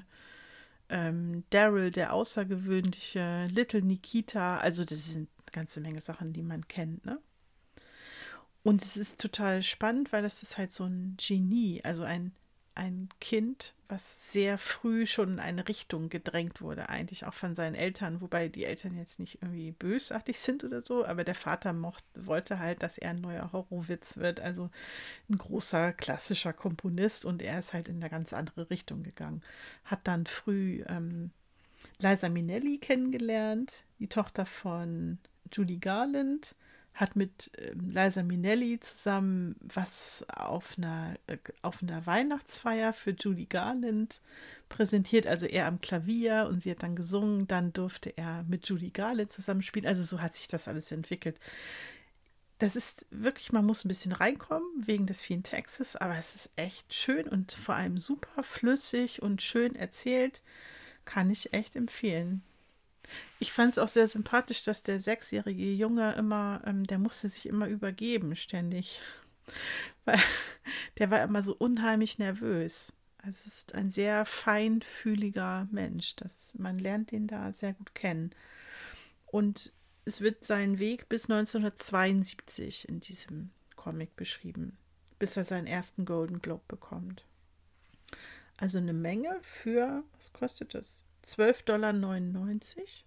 Daryl, der Außergewöhnliche, Little Nikita, also das sind eine ganze Menge Sachen, die man kennt, ne? Und es ist total spannend, weil das ist halt so ein Genie, also ein Kind, was sehr früh schon in eine Richtung gedrängt wurde, eigentlich auch von seinen Eltern, wobei die Eltern jetzt nicht irgendwie bösartig sind oder so, aber der Vater wollte halt, dass er ein neuer Horowitz wird, also ein großer klassischer Komponist und er ist halt in eine ganz andere Richtung gegangen. Hat dann früh Liza Minnelli kennengelernt, die Tochter von Judy Garland, hat mit Liza Minnelli zusammen was auf einer Weihnachtsfeier für Judy Garland präsentiert, also er am Klavier und sie hat dann gesungen, dann durfte er mit Judy Garland zusammenspielen, also so hat sich das alles entwickelt. Das ist wirklich, man muss ein bisschen reinkommen, wegen des vielen Textes, aber es ist echt schön und vor allem super flüssig und schön erzählt, kann ich echt empfehlen. Ich fand es auch sehr sympathisch, dass der 6-jährige Junge immer, der musste sich immer übergeben, ständig. Weil der war immer so unheimlich nervös. Also es ist ein sehr feinfühliger Mensch. Man lernt den da sehr gut kennen. Und es wird sein Weg bis 1972 in diesem Comic beschrieben, bis er seinen ersten Golden Globe bekommt. Also eine Menge für, was kostet das? $12,99.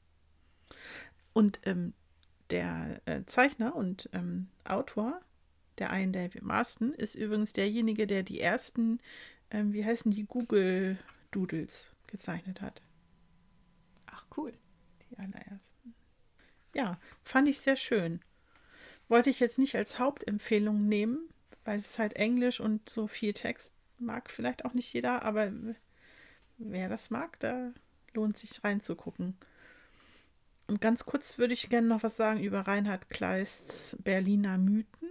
Und der Zeichner und Autor, der Ian David Marston, ist übrigens derjenige, der die ersten, wie heißen die, Google Doodles gezeichnet hat. Ach, cool. Die allerersten. Ja, fand ich sehr schön. Wollte ich jetzt nicht als Hauptempfehlung nehmen, weil es halt Englisch und so viel Text mag vielleicht auch nicht jeder, aber wer das mag, da lohnt sich reinzugucken. Und ganz kurz würde ich gerne noch was sagen über Reinhard Kleists Berliner Mythen.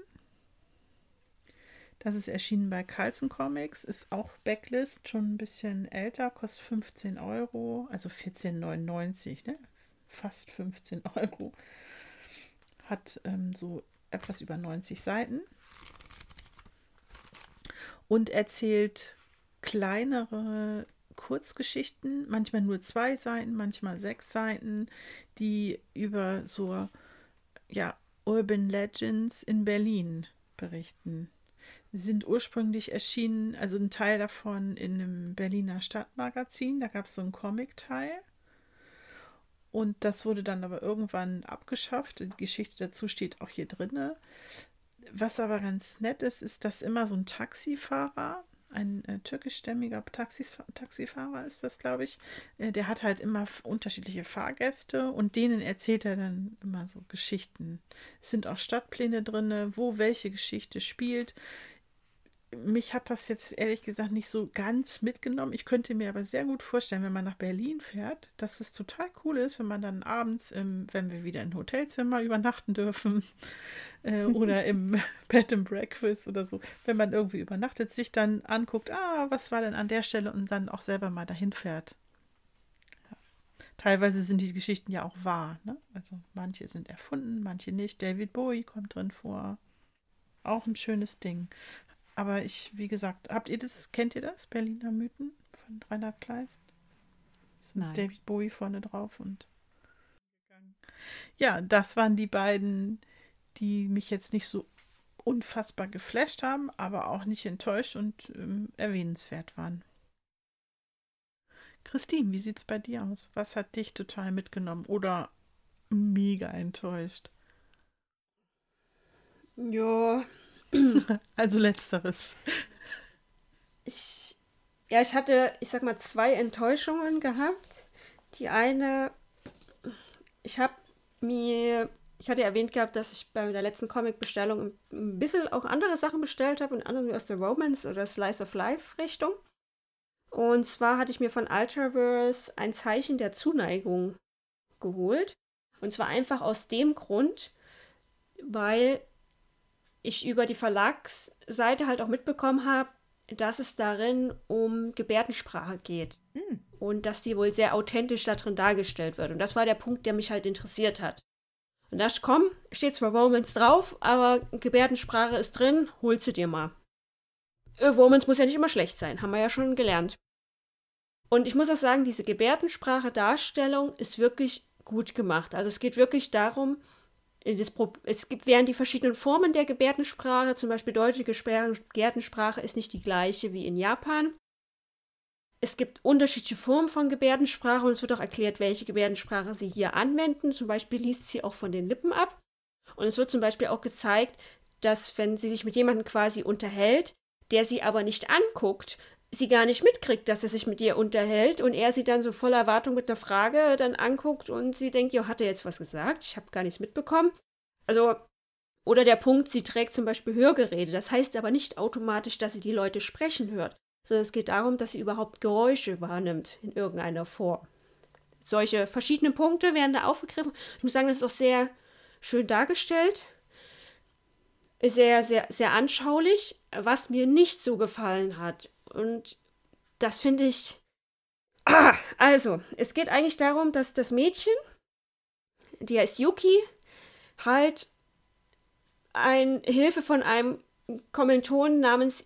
Das ist erschienen bei Carlsen Comics, ist auch Backlist, schon ein bisschen älter, kostet 15 Euro, also 14,99, ne? Fast 15 Euro. Hat so etwas über 90 Seiten und erzählt kleinere Kurzgeschichten, manchmal nur 2 Seiten, manchmal 6 Seiten, die über so Urban Legends in Berlin berichten. Sie sind ursprünglich erschienen, also ein Teil davon in einem Berliner Stadtmagazin, da gab es so einen Comic-Teil. Und das wurde dann aber irgendwann abgeschafft. Die Geschichte dazu steht auch hier drin. Was aber ganz nett ist, ist, dass immer so ein Taxifahrer, ein türkischstämmiger Taxifahrer ist das, glaube ich, der hat halt immer unterschiedliche Fahrgäste und denen erzählt er dann immer so Geschichten. Es sind auch Stadtpläne drin, wo welche Geschichte spielt. Mich hat das jetzt ehrlich gesagt nicht so ganz mitgenommen. Ich könnte mir aber sehr gut vorstellen, wenn man nach Berlin fährt, dass es total cool ist, wenn man dann abends, wenn wir wieder in Hotelzimmer übernachten dürfen oder im Bed and Breakfast oder so, wenn man irgendwie übernachtet, sich dann anguckt, was war denn an der Stelle und dann auch selber mal dahin fährt. Ja. Teilweise sind die Geschichten ja auch wahr, ne? Also manche sind erfunden, manche nicht. David Bowie kommt drin vor. Auch ein schönes Ding. Aber wie gesagt, kennt ihr das? Berliner Mythen von Reinhard Kleist? Nein. David Bowie vorne drauf und ja, das waren die beiden, die mich jetzt nicht so unfassbar geflasht haben, aber auch nicht enttäuscht und erwähnenswert waren. Christine, wie sieht's bei dir aus? Was hat dich total mitgenommen oder mega enttäuscht? Ja. Also letzteres. Ich hatte, ich sag mal, 2 Enttäuschungen gehabt. Die eine, ich hatte erwähnt gehabt, dass ich bei der letzten Comic-Bestellung ein bisschen auch andere Sachen bestellt habe und andere aus der Romance- oder Slice-of-Life-Richtung. Und zwar hatte ich mir von Ultraverse ein Zeichen der Zuneigung geholt. Und zwar einfach aus dem Grund, weil ich über die Verlagsseite halt auch mitbekommen habe, dass es darin um Gebärdensprache geht. Und dass die wohl sehr authentisch da drin dargestellt wird. Und das war der Punkt, der mich halt interessiert hat. Und da steht zwar Romance drauf, aber Gebärdensprache ist drin, hol sie dir mal. Romance muss ja nicht immer schlecht sein, haben wir ja schon gelernt. Und ich muss auch sagen, diese Gebärdensprache-Darstellung ist wirklich gut gemacht. Also es geht wirklich darum, während die verschiedenen Formen der Gebärdensprache, zum Beispiel deutsche Gebärdensprache ist nicht die gleiche wie in Japan. Es gibt unterschiedliche Formen von Gebärdensprache und es wird auch erklärt, welche Gebärdensprache sie hier anwenden. Zum Beispiel liest sie auch von den Lippen ab. Und es wird zum Beispiel auch gezeigt, dass wenn sie sich mit jemandem quasi unterhält, der sie aber nicht anguckt, sie gar nicht mitkriegt, dass er sich mit ihr unterhält und er sie dann so voller Erwartung mit einer Frage dann anguckt und sie denkt, ja, hat er jetzt was gesagt? Ich habe gar nichts mitbekommen. Also, oder der Punkt, sie trägt zum Beispiel Hörgeräte. Das heißt aber nicht automatisch, dass sie die Leute sprechen hört, sondern es geht darum, dass sie überhaupt Geräusche wahrnimmt in irgendeiner Form. Solche verschiedenen Punkte werden da aufgegriffen. Ich muss sagen, das ist auch sehr schön dargestellt. Sehr, sehr, sehr anschaulich, was mir nicht so gefallen hat. Und das finde ich... Also, es geht eigentlich darum, dass das Mädchen, die heißt Yuki, halt Hilfe von einem Kommilitonen namens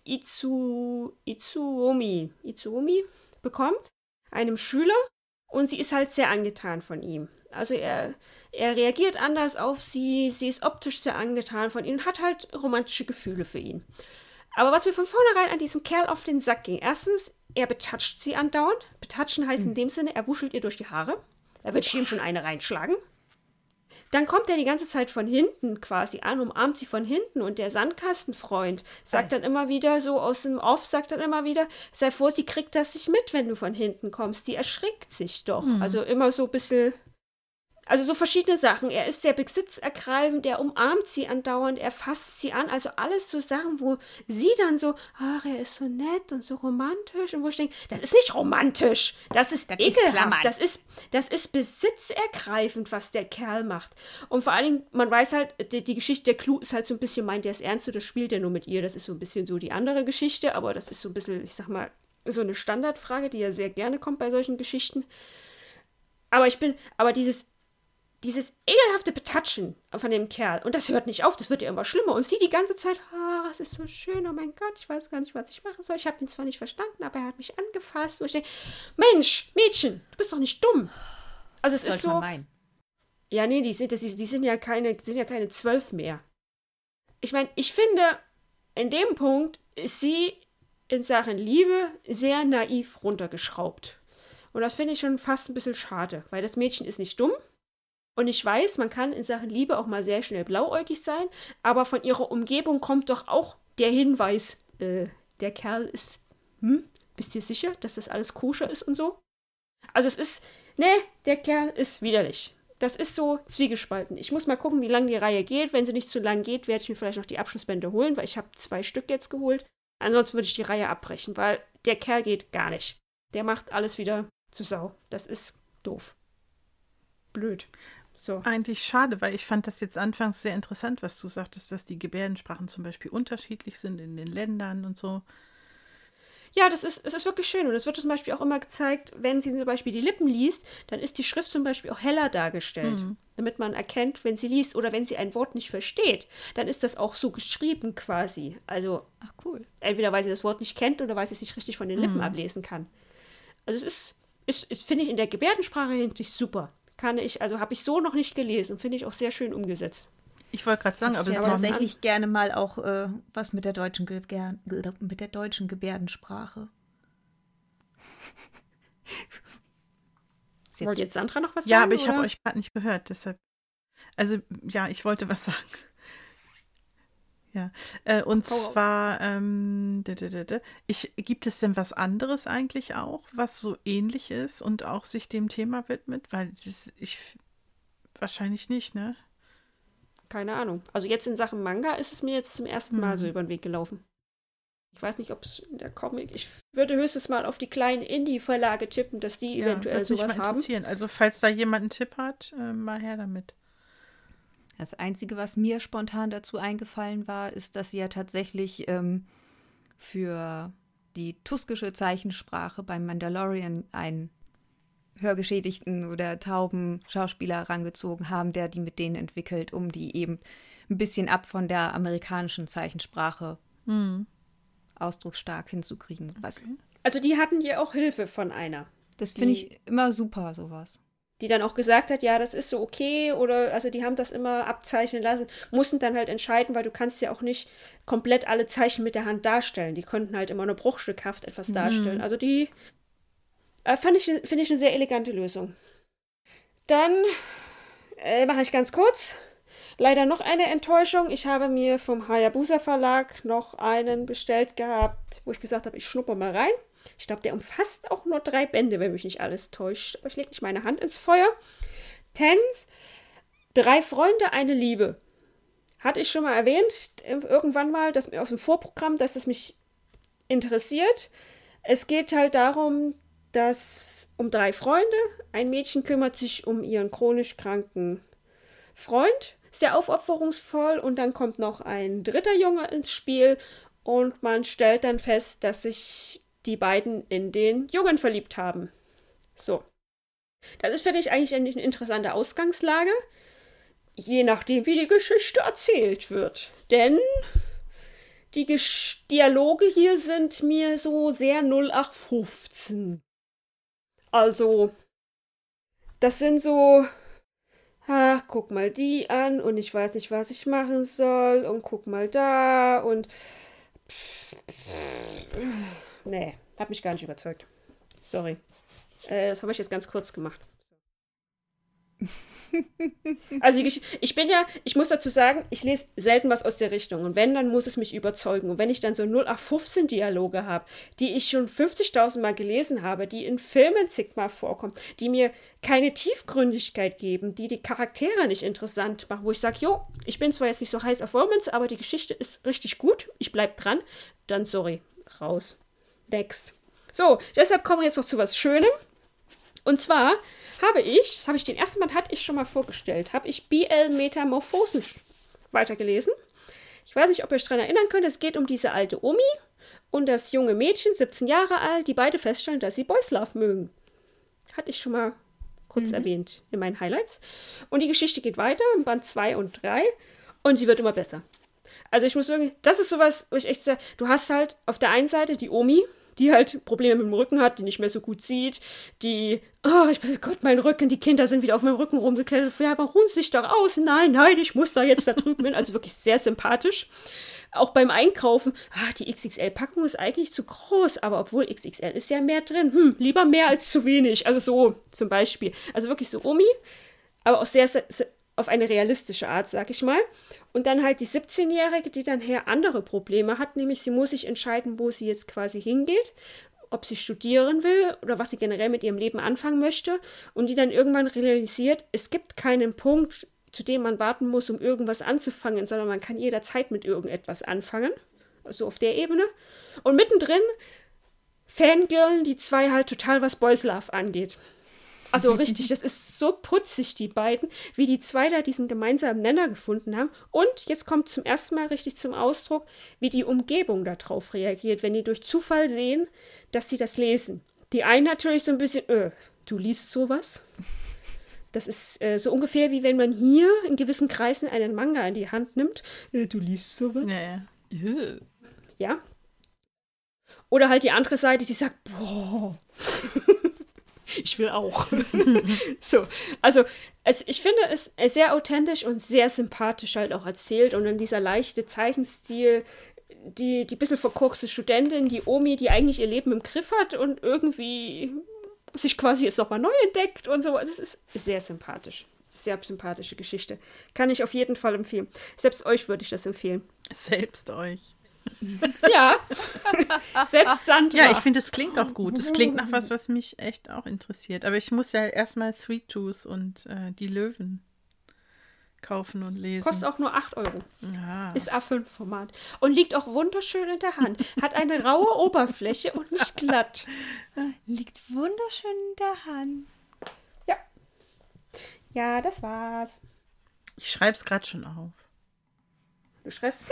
Itsuomi bekommt, einem Schüler, und sie ist halt sehr angetan von ihm. Also er reagiert anders auf sie ist optisch sehr angetan von ihm und hat halt romantische Gefühle für ihn. Aber was mir von vornherein an diesem Kerl auf den Sack ging, erstens, er betatscht sie andauernd. Betatschen heißt in dem Sinne, er wuschelt ihr durch die Haare. Da wird ihm schon eine reinschlagen. Dann kommt er die ganze Zeit von hinten quasi an, umarmt sie von hinten und der Sandkastenfreund sagt dann immer wieder, so aus dem Off, sagt dann immer wieder, sei vor, sie kriegt das nicht mit, wenn du von hinten kommst. Die erschrickt sich doch. Also immer so ein bisschen Also so verschiedene Sachen. Er ist sehr besitzergreifend, er umarmt sie andauernd, er fasst sie an. Also alles so Sachen, wo sie dann so, ach, er ist so nett und so romantisch. Und wo ich denke, das ist nicht romantisch, das ist ekelhaft, das ist besitzergreifend, was der Kerl macht. Und vor allen Dingen, man weiß halt, die Geschichte, der Clou ist halt so ein bisschen, meint er es ernst oder spielt er nur mit ihr? Das ist so ein bisschen so die andere Geschichte, aber das ist so ein bisschen, ich sag mal, so eine Standardfrage, die ja sehr gerne kommt bei solchen Geschichten. Aber dieses ekelhafte Betatschen von dem Kerl, und das hört nicht auf, das wird ja immer schlimmer. Und sie die ganze Zeit, es ist so schön, oh mein Gott, ich weiß gar nicht, was ich machen soll. Ich habe ihn zwar nicht verstanden, aber er hat mich angefasst. Und ich denke, Mensch, Mädchen, du bist doch nicht dumm. Also es ist so. Meinen. Ja, nee, die sind ja keine 12 mehr. Ich meine, ich finde, in dem Punkt ist sie in Sachen Liebe sehr naiv runtergeschraubt. Und das finde ich schon fast ein bisschen schade, weil das Mädchen ist nicht dumm. Und ich weiß, man kann in Sachen Liebe auch mal sehr schnell blauäugig sein, aber von ihrer Umgebung kommt doch auch der Hinweis, der Kerl ist, bist du dir sicher, dass das alles koscher ist und so? Also der Kerl ist widerlich. Das ist so zwiegespalten. Ich muss mal gucken, wie lange die Reihe geht. Wenn sie nicht zu lang geht, werde ich mir vielleicht noch die Abschlussbände holen, weil ich habe 2 Stück jetzt geholt. Ansonsten würde ich die Reihe abbrechen, weil der Kerl geht gar nicht. Der macht alles wieder zu Sau. Das ist doof. Blöd. So. Eigentlich schade, weil ich fand das jetzt anfangs sehr interessant, was du sagtest, dass die Gebärdensprachen zum Beispiel unterschiedlich sind in den Ländern und so. Ja, es ist wirklich schön. Und es wird zum Beispiel auch immer gezeigt, wenn sie zum Beispiel die Lippen liest, dann ist die Schrift zum Beispiel auch heller dargestellt. Damit man erkennt, wenn sie liest oder wenn sie ein Wort nicht versteht, dann ist das auch so geschrieben quasi. Also, ach cool. Entweder weil sie das Wort nicht kennt oder weil sie es nicht richtig von den Lippen ablesen kann. Also es ist finde ich, in der Gebärdensprache hinsichtlich super. Habe ich so noch nicht gelesen und finde ich auch sehr schön umgesetzt. Ich wollte gerade sagen, aber ich tatsächlich gerne mal auch was mit der deutschen Gebärdensprache. Wollt jetzt Sandra noch was sagen? Ja, aber ich habe euch gerade nicht gehört, deshalb. Also, ja, ich wollte was sagen. Ja, und zwar, gibt es denn was anderes eigentlich auch, was so ähnlich ist und auch sich dem Thema widmet? Weil wahrscheinlich nicht, ne? Keine Ahnung. Also jetzt in Sachen Manga ist es mir jetzt zum ersten Mal so über den Weg gelaufen. Ich weiß nicht, ob es in der Comic. Ich würde höchstens mal auf die kleinen Indie-Verlage tippen, dass die eventuell sowas haben. Also falls da jemand einen Tipp hat, mal her damit. Das Einzige, was mir spontan dazu eingefallen war, ist, dass sie ja tatsächlich für die tuskische Zeichensprache beim Mandalorian einen hörgeschädigten oder tauben Schauspieler herangezogen haben, der die mit denen entwickelt, um die eben ein bisschen ab von der amerikanischen Zeichensprache ausdrucksstark hinzukriegen. Okay. Also die hatten ja auch Hilfe von einer. Das finde ich immer super, sowas. Die dann auch gesagt hat, ja, das ist so okay, oder, also die haben das immer abzeichnen lassen, mussten dann halt entscheiden, weil du kannst ja auch nicht komplett alle Zeichen mit der Hand darstellen. Die konnten halt immer nur bruchstückhaft etwas darstellen. Also die finde ich eine sehr elegante Lösung. Dann mache ich ganz kurz. Leider noch eine Enttäuschung. Ich habe mir vom Hayabusa Verlag noch einen bestellt gehabt, wo ich gesagt habe, ich schnuppe mal rein. Ich glaube, der umfasst auch nur 3 Bände, wenn mich nicht alles täuscht. Aber ich lege nicht meine Hand ins Feuer. Tens, 3 Freunde, eine Liebe. Hatte ich schon mal erwähnt, irgendwann mal, dass aus dem Vorprogramm, dass das mich interessiert. Es geht halt darum, dass um 3 Freunde, ein Mädchen kümmert sich um ihren chronisch kranken Freund, sehr aufopferungsvoll, und dann kommt noch ein 3. Junge ins Spiel und man stellt dann fest, dass sich die beiden in den Jungen verliebt haben. So. Das ist für dich eigentlich eine interessante Ausgangslage, je nachdem, wie die Geschichte erzählt wird. Denn die Dialoge hier sind mir so sehr 0815. Also, das sind so, guck mal die an und ich weiß nicht, was ich machen soll und guck mal da und nee, hat mich gar nicht überzeugt. Sorry. Das habe ich jetzt ganz kurz gemacht. Also ich muss dazu sagen, ich lese selten was aus der Richtung. Und wenn, dann muss es mich überzeugen. Und wenn ich dann so 0815 Dialoge habe, die ich schon 50.000 Mal gelesen habe, die in Filmen zigmal vorkommen, die mir keine Tiefgründigkeit geben, die Charaktere nicht interessant machen, wo ich sage, jo, ich bin zwar jetzt nicht so heiß auf Romance, aber die Geschichte ist richtig gut, ich bleib dran, dann sorry, raus. Next. So, deshalb kommen wir jetzt noch zu was Schönem. Und zwar den ersten Band hatte ich schon mal vorgestellt, habe ich BL Metamorphosen weitergelesen. Ich weiß nicht, ob ihr euch daran erinnern könnt, es geht um diese alte Omi und das junge Mädchen, 17 Jahre alt, die beide feststellen, dass sie Boys Love mögen. Hatte ich schon mal kurz erwähnt in meinen Highlights. Und die Geschichte geht weiter in Band 2 und 3 und sie wird immer besser. Also ich muss sagen, das ist sowas, wo ich echt sage, du hast halt auf der einen Seite die Omi, die halt Probleme mit dem Rücken hat, die nicht mehr so gut sieht, Gott, mein Rücken, die Kinder sind wieder auf meinem Rücken rumgeklettert. Ja, aber ruhen sich doch aus. Nein, ich muss da jetzt da drüben hin. Also wirklich sehr sympathisch. Auch beim Einkaufen, die XXL-Packung ist eigentlich zu groß, aber obwohl XXL ist ja mehr drin. Lieber mehr als zu wenig. Also so zum Beispiel. Also wirklich so Omi, aber auch sehr, sehr auf eine realistische Art, sag ich mal. Und dann halt die 17-Jährige, die dann andere Probleme hat, nämlich sie muss sich entscheiden, wo sie jetzt quasi hingeht, ob sie studieren will oder was sie generell mit ihrem Leben anfangen möchte und die dann irgendwann realisiert, es gibt keinen Punkt, zu dem man warten muss, um irgendwas anzufangen, sondern man kann jederzeit mit irgendetwas anfangen, also auf der Ebene. Und mittendrin fangirlen die zwei halt total, was Boys Love angeht. Also richtig, das ist so putzig, die beiden, wie die zwei da diesen gemeinsamen Nenner gefunden haben. Und jetzt kommt zum ersten Mal richtig zum Ausdruck, wie die Umgebung darauf reagiert, wenn die durch Zufall sehen, dass sie das lesen. Die einen natürlich so ein bisschen, du liest sowas? Das ist so ungefähr, wie wenn man hier in gewissen Kreisen einen Manga in die Hand nimmt. Du liest sowas? Ja. Oder halt die andere Seite, die sagt, boah. Ich will auch. So, also ich finde es sehr authentisch und sehr sympathisch halt auch erzählt und dann dieser leichte Zeichenstil, die bisschen verkorkste Studentin, die Omi, die eigentlich ihr Leben im Griff hat und irgendwie sich quasi jetzt nochmal neu entdeckt und so. Also es ist sehr sympathisch. Sehr sympathische Geschichte. Kann ich auf jeden Fall empfehlen. Selbst euch würde ich das empfehlen. Selbst euch. Ja. Selbst Sandra. Ja, ich finde, es klingt auch gut. Es klingt nach was mich echt auch interessiert. Aber ich muss ja erstmal Sweet Tooth und die Löwen kaufen und lesen. Kostet auch nur 8 Euro. Ja. Ist A5-Format. Und liegt auch wunderschön in der Hand. Hat eine raue Oberfläche und nicht glatt. Liegt wunderschön in der Hand. Ja. Ja, das war's. Ich schreibe es gerade schon auf. Du schreibst.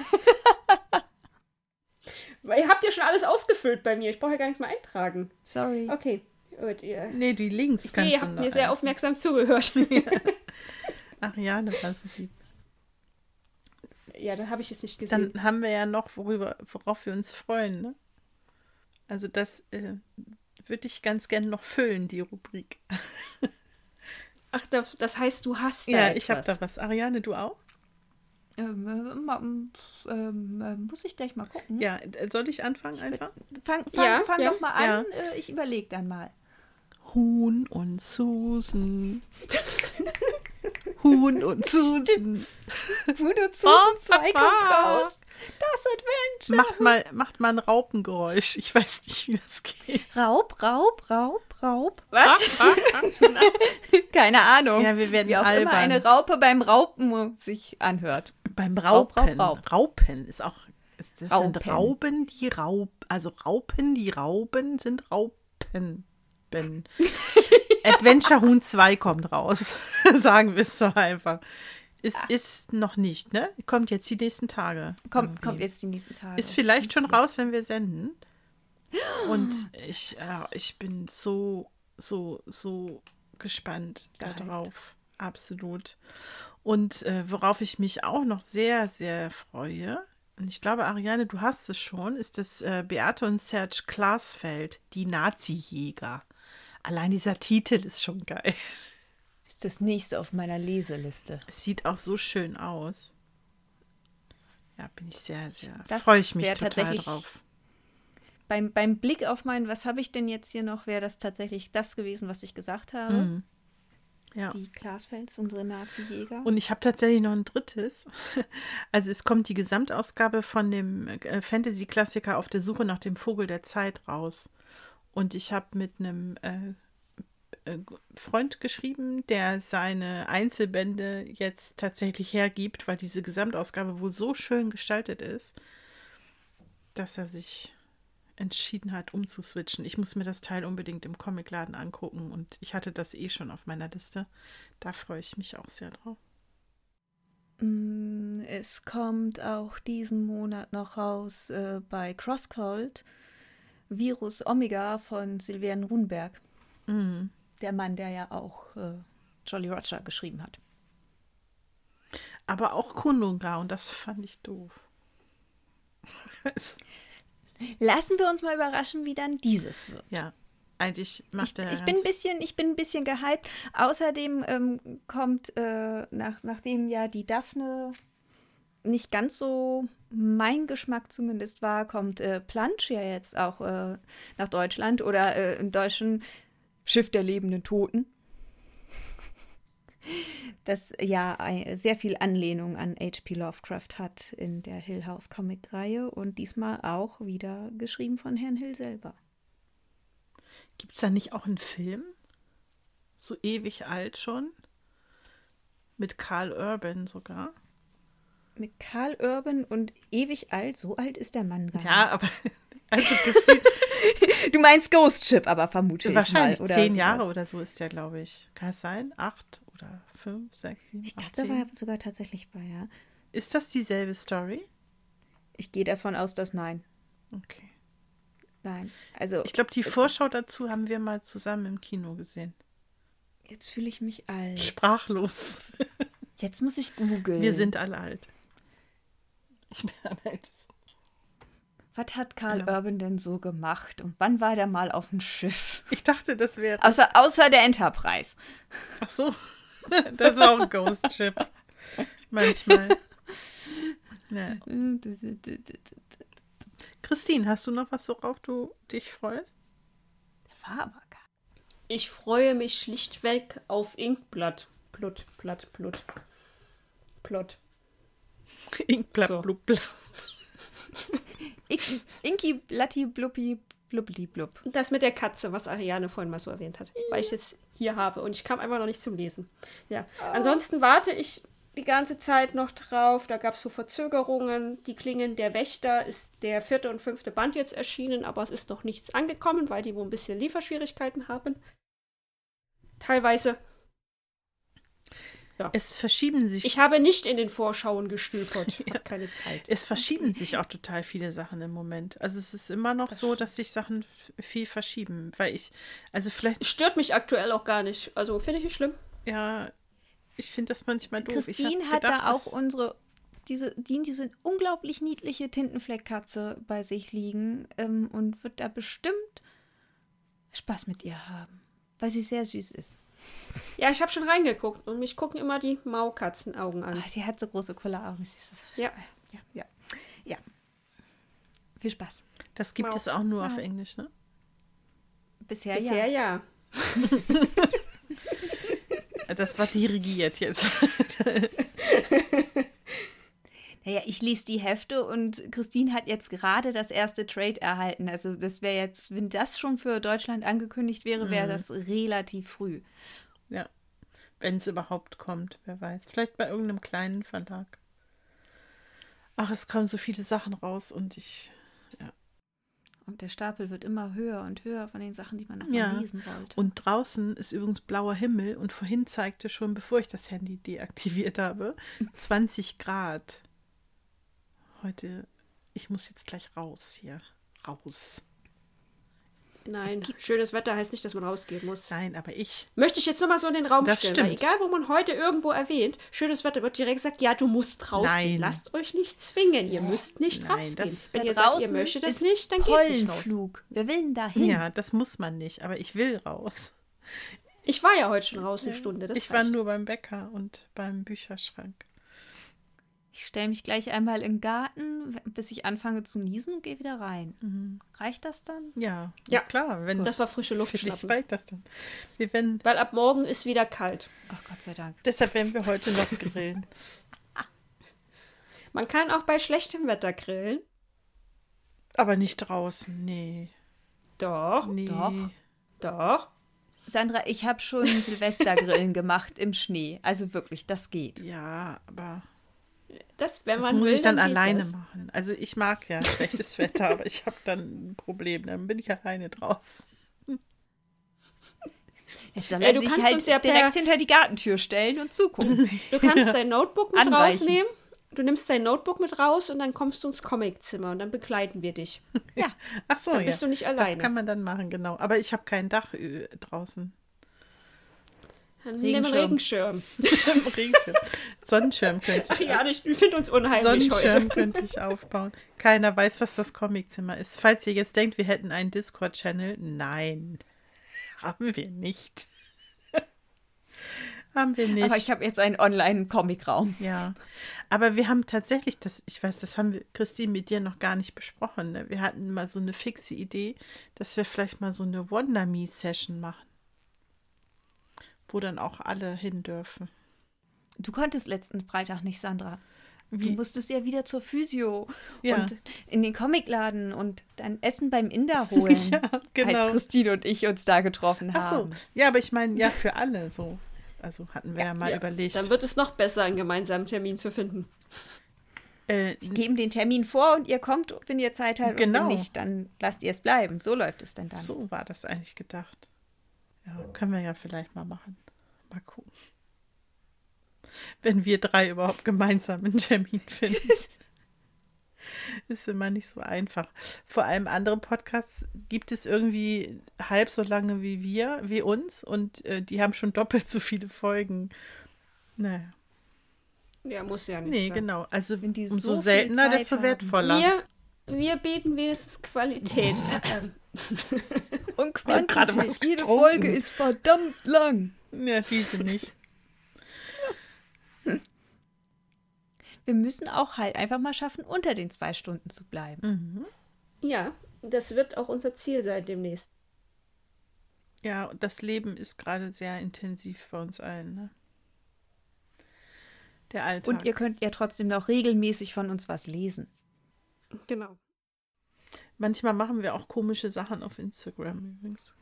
Ihr habt ja schon alles ausgefüllt bei mir. Ich brauche ja gar nicht mal eintragen. Sorry. Okay. Gut, Nee, die Links ich kannst sehe, ihr du habt noch mir sehr aufmerksam zugehört. Ariane war so lieb. Ja, das habe ich jetzt nicht gesehen. Dann haben wir ja noch, worauf wir uns freuen. Ne? Also das würde ich ganz gerne noch füllen, die Rubrik. Ach, das heißt, du hast da Ja, etwas. ich habe da was. Ariane, du auch? Muss ich gleich mal gucken. Ja, soll ich anfangen einfach? Fang Ja, doch mal an. ja. Ich überlege dann mal. Huhn und Susan. Huhn und Susan. Huhn und Susan 2 kommt raus. Das Adventure. Macht mal ein Raupengeräusch. Ich weiß nicht, wie das geht. Raub. Was? Keine Ahnung. Ja, wir werden Wie auch albern. immer eine Raupe beim Raupen sich anhört. Beim Raub. Raupen ist auch. Das Raupen. sind Raupen, die Raupen sind Raupen. Adventure Huhn 2 kommt raus. Sagen wir es so einfach. Es ist noch nicht, ne? Kommt jetzt die nächsten Tage. Kommt jetzt die nächsten Tage. Ist vielleicht schon raus, wenn wir senden. Und ich bin so gespannt darauf. Absolut. Und worauf ich mich auch noch sehr, sehr freue, und ich glaube, Ariane, du hast es schon, ist das Beate und Serge Klaasfeld, die Nazi-Jäger. Allein dieser Titel ist schon geil. Ist das nächste auf meiner Leseliste. Es sieht auch so schön aus. Ja, bin ich sehr, sehr, Das freue ich mich wär total tatsächlich drauf. Beim Blick auf was habe ich denn jetzt hier noch, wäre das tatsächlich das gewesen, was ich gesagt habe. Ja. Die Glasfels, unsere Nazi-Jäger. Und ich habe tatsächlich noch ein drittes. Also es kommt die Gesamtausgabe von dem Fantasy-Klassiker Auf der Suche nach dem Vogel der Zeit raus. Und ich habe mit einem Freund geschrieben, der seine Einzelbände jetzt tatsächlich hergibt, weil diese Gesamtausgabe wohl so schön gestaltet ist, dass er sich entschieden hat, umzuswitchen. Ich muss mir das Teil unbedingt im Comicladen angucken und ich hatte das schon auf meiner Liste. Da freue ich mich auch sehr drauf. Es kommt auch diesen Monat noch raus bei Crosscult Virus Omega von Sylvain Runberg. Mhm. Der Mann, der ja auch Jolly Roger geschrieben hat. Aber auch Kununga und das fand ich doof. Lassen wir uns mal überraschen, wie dann dieses wird. Ja, eigentlich macht er. Ich bin ein bisschen gehypt. Außerdem kommt, nachdem ja die Daphne nicht ganz so mein Geschmack zumindest war, kommt Plunge ja jetzt auch nach Deutschland oder im Deutschen Schiff der lebenden Toten. Das ja sehr viel Anlehnung an H.P. Lovecraft hat in der Hill House Comic-Reihe und diesmal auch wieder geschrieben von Herrn Hill selber. Gibt es da nicht auch einen Film? So ewig alt schon? Mit Karl Urban sogar? Mit Karl Urban und ewig alt, so alt ist der Mann gar nicht. Ja, aber also gefühlt. Du meinst Ghost Ship, aber vermute ich Wahrscheinlich mal. Oder 10 sowas. Jahre oder so ist der, glaube ich. Kann es sein? 8 oder 5, 6, 7, Ich 8, glaube, da 10? war er sogar tatsächlich bei, ja. Ist das dieselbe Story? Ich gehe davon aus, dass nein. Okay. Nein. Also, Ich glaube, die Vorschau dazu haben wir mal zusammen im Kino gesehen. jetzt fühle ich mich alt. Sprachlos. Jetzt muss ich googeln. Wir sind alle alt. Ich bin am ältesten. Was hat Karl Ja. Urban denn so gemacht? Und wann war der mal auf dem Schiff? Ich dachte, das wäre. Außer der Enterprise. Ach so. Das ist auch ein Ghost Ship. Manchmal. Ja. Christine, hast du noch was, worauf du dich freust? Der war aber gar Ich freue mich schlichtweg auf Inkblatt. Plot. Inkblatt, So. blub, blub. Inki, Blatti, Bluppi, Blubbidi, Blub. Das mit der Katze, was Ariane vorhin mal so erwähnt hat, weil ich jetzt hier habe und ich kam einfach noch nicht zum Lesen. Ja. Ansonsten warte ich die ganze Zeit noch drauf. Da gab es so Verzögerungen. Die Klingen der Wächter ist der 4. und 5. Band jetzt erschienen, aber es ist noch nichts angekommen, weil die wohl ein bisschen Lieferschwierigkeiten haben. Teilweise. Es verschieben sich. Ich habe nicht in den Vorschauen gestöbert. Ich habe keine Zeit. Es verschieben sich auch total viele Sachen im Moment. Also es ist immer noch so, dass sich Sachen viel verschieben. Weil vielleicht, Stört mich aktuell auch gar nicht. Also finde ich nicht schlimm. ja, ich finde das manchmal doof. Christine hat da auch diese unglaublich niedliche Tintenfleckkatze bei sich liegen und wird da bestimmt Spaß mit ihr haben, weil sie sehr süß ist. Ja, ich habe schon reingeguckt und mich gucken immer die Maukatzenaugen an. Sie hat so große Kulleraugen. Ja. Ja. Viel Spaß. Das gibt es auch nur auf Englisch, ne? Bisher ja. Das war dirigiert jetzt. Naja, ich lese die Hefte und Christine hat jetzt gerade das erste Trade erhalten. Also das wäre jetzt, wenn das schon für Deutschland angekündigt wäre, wäre das relativ früh. Ja, wenn es überhaupt kommt, wer weiß. Vielleicht bei irgendeinem kleinen Verlag. Ach, es kommen so viele Sachen raus und Und der Stapel wird immer höher und höher von den Sachen, die man nachher lesen wollte. Und draußen ist übrigens blauer Himmel und vorhin zeigte schon, bevor ich das Handy deaktiviert habe, 20 Grad. Heute, ich muss jetzt gleich raus hier. Raus. Nein, schönes Wetter heißt nicht, dass man rausgehen muss. Nein, aber ich. Möchte ich jetzt nochmal so in den Raum Das stellen. stimmt. Weil egal, wo man heute irgendwo erwähnt, schönes Wetter, wird direkt gesagt, ja, du musst rausgehen. Nein. Lasst euch nicht zwingen. Ihr müsst nicht Nein, rausgehen. das- Wenn Da ihr sagt, ihr draußen möchtet das ist nicht, dann geht nicht raus. Pollenflug. Wer will denn da hin? Ja, das muss man nicht, aber ich will raus. Ich war ja heute schon raus eine Stunde. Das Ich war reicht. nur beim Bäcker und beim Bücherschrank. Ich stelle mich gleich einmal in den Garten, bis ich anfange zu niesen und gehe wieder rein. Reicht das dann? Ja, Ja. klar. Wenn Das war frische Luft für dich schnappen. reicht das dann. Wir werden, Weil ab morgen ist wieder kalt. Ach Gott sei Dank. deshalb werden wir heute noch grillen. Man kann auch bei schlechtem Wetter grillen. Aber nicht draußen, nee. Doch, Nee. doch. Sandra, ich habe schon Silvestergrillen gemacht im Schnee. Also wirklich, das geht. Ja, aber Wenn das man muss will, ich dann geht alleine das. machen. Also ich mag ja schlechtes Wetter, aber ich habe dann ein Problem. Dann bin ich alleine draußen. Jetzt soll Ja, er du sich kannst halt uns ja direkt hinter die Gartentür stellen und zugucken. Du kannst dein Notebook mit Anreichen. rausnehmen. Du nimmst dein Notebook mit raus und dann kommst du ins Comiczimmer und dann begleiten wir dich. Ach so, Dann bist du nicht alleine. Das kann man dann machen, genau. Aber ich habe kein Dach draußen. Dann nimm einen Regenschirm. Regenschirm. Sonnenschirm könnte Ach ich. ja, ich finde uns unheimlich Sonnenschirm heute. könnte ich aufbauen. Keiner weiß, was das Comiczimmer ist. Falls ihr jetzt denkt, wir hätten einen Discord-Channel, nein, haben wir nicht. Haben wir nicht. Aber ich habe jetzt einen Online-Comic-Raum. Ja, aber wir haben tatsächlich ich weiß, das haben wir, Christine, mit dir noch gar nicht besprochen. Ne? Wir hatten mal so eine fixe Idee, dass wir vielleicht mal so eine Wonder-Me-Session machen, wo dann auch alle hin dürfen. Du konntest letzten Freitag nicht, Sandra. Du Wie? musstest ja wieder zur Physio Ja. und in den Comicladen und dein Essen beim Inder holen, Ja, genau. als Christine und ich uns da getroffen Ach so, haben. ja, aber ich meine, ja, für alle so. Also hatten wir ja mal überlegt. Dann wird es noch besser, einen gemeinsamen Termin zu finden. Geben den Termin vor und ihr kommt, wenn ihr Zeit habt. Genau. Und wenn nicht, dann lasst ihr es bleiben. So läuft es denn dann. So war das eigentlich gedacht. Ja, können wir ja vielleicht mal machen. Mal gucken. Wenn wir drei überhaupt gemeinsam einen Termin finden. Ist immer nicht so einfach. Vor allem andere Podcasts gibt es irgendwie halb so lange wie uns und die haben schon doppelt so viele Folgen. Naja. Ja, muss ja nicht Nee, sein. genau. Also Wenn die umso so viel seltener, Zeit desto haben. wertvoller. Wir bieten wenigstens Qualität. Und gerade was Quantität. Jede getrunken. Folge ist verdammt lang. Ja, diese nicht. Wir müssen auch halt einfach mal schaffen, unter den 2 Stunden zu bleiben. Ja, das wird auch unser Ziel sein demnächst. Ja, und das Leben ist gerade sehr intensiv bei uns allen, ne? Der Alltag. Und ihr könnt ja trotzdem noch regelmäßig von uns was lesen. Genau. Manchmal machen wir auch komische Sachen auf Instagram übrigens.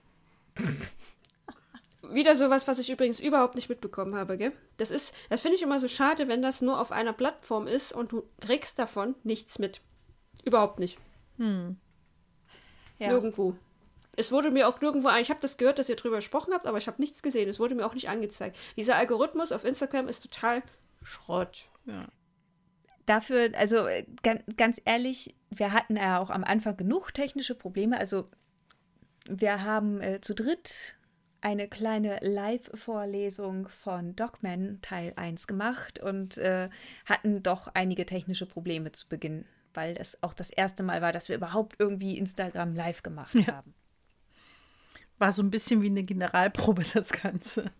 Wieder sowas, was ich übrigens überhaupt nicht mitbekommen habe, gell? Das finde ich immer so schade, wenn das nur auf einer Plattform ist und du kriegst davon nichts mit. Überhaupt nicht. Ja. Nirgendwo. Es wurde mir auch nirgendwo, ich habe das gehört, dass ihr drüber gesprochen habt, aber ich habe nichts gesehen. Es wurde mir auch nicht angezeigt. Dieser Algorithmus auf Instagram ist total Schrott. Ja. Dafür, also ganz ehrlich, wir hatten ja auch am Anfang genug technische Probleme. Also wir haben zu dritt eine kleine Live-Vorlesung von Dogman Teil 1 gemacht und hatten doch einige technische Probleme zu Beginn, weil das auch das erste Mal war, dass wir überhaupt irgendwie Instagram live gemacht haben. War so ein bisschen wie eine Generalprobe, das Ganze.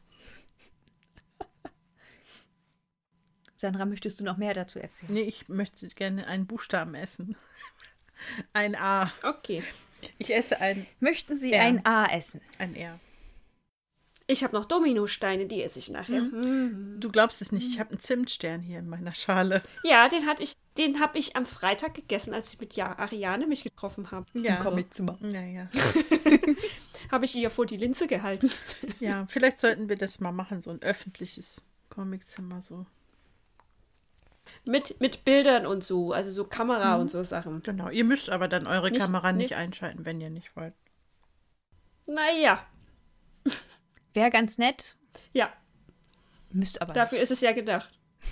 Sandra, möchtest du noch mehr dazu erzählen? Nee, ich möchte gerne einen Buchstaben essen. Ein A. Okay. Ich esse ein Möchten Sie R. ein A essen? R. Ich habe noch Dominosteine, die esse ich nachher. Du glaubst es nicht, ich habe einen Zimtstern hier in meiner Schale. Ja, den habe ich am Freitag gegessen, als ich mit Ariane mich getroffen habe. Ja. Comiczimmer. Naja. Habe ich ihr vor die Linse gehalten. Ja, vielleicht sollten wir das mal machen, so ein öffentliches Comiczimmer so. Mit Bildern und so, also so Kamera und so Sachen. Genau, ihr müsst aber dann eure Nicht- Kamera nicht nicht- einschalten, wenn ihr nicht wollt. Naja, Wäre ganz nett, ja, müsst aber dafür ist es ja gedacht.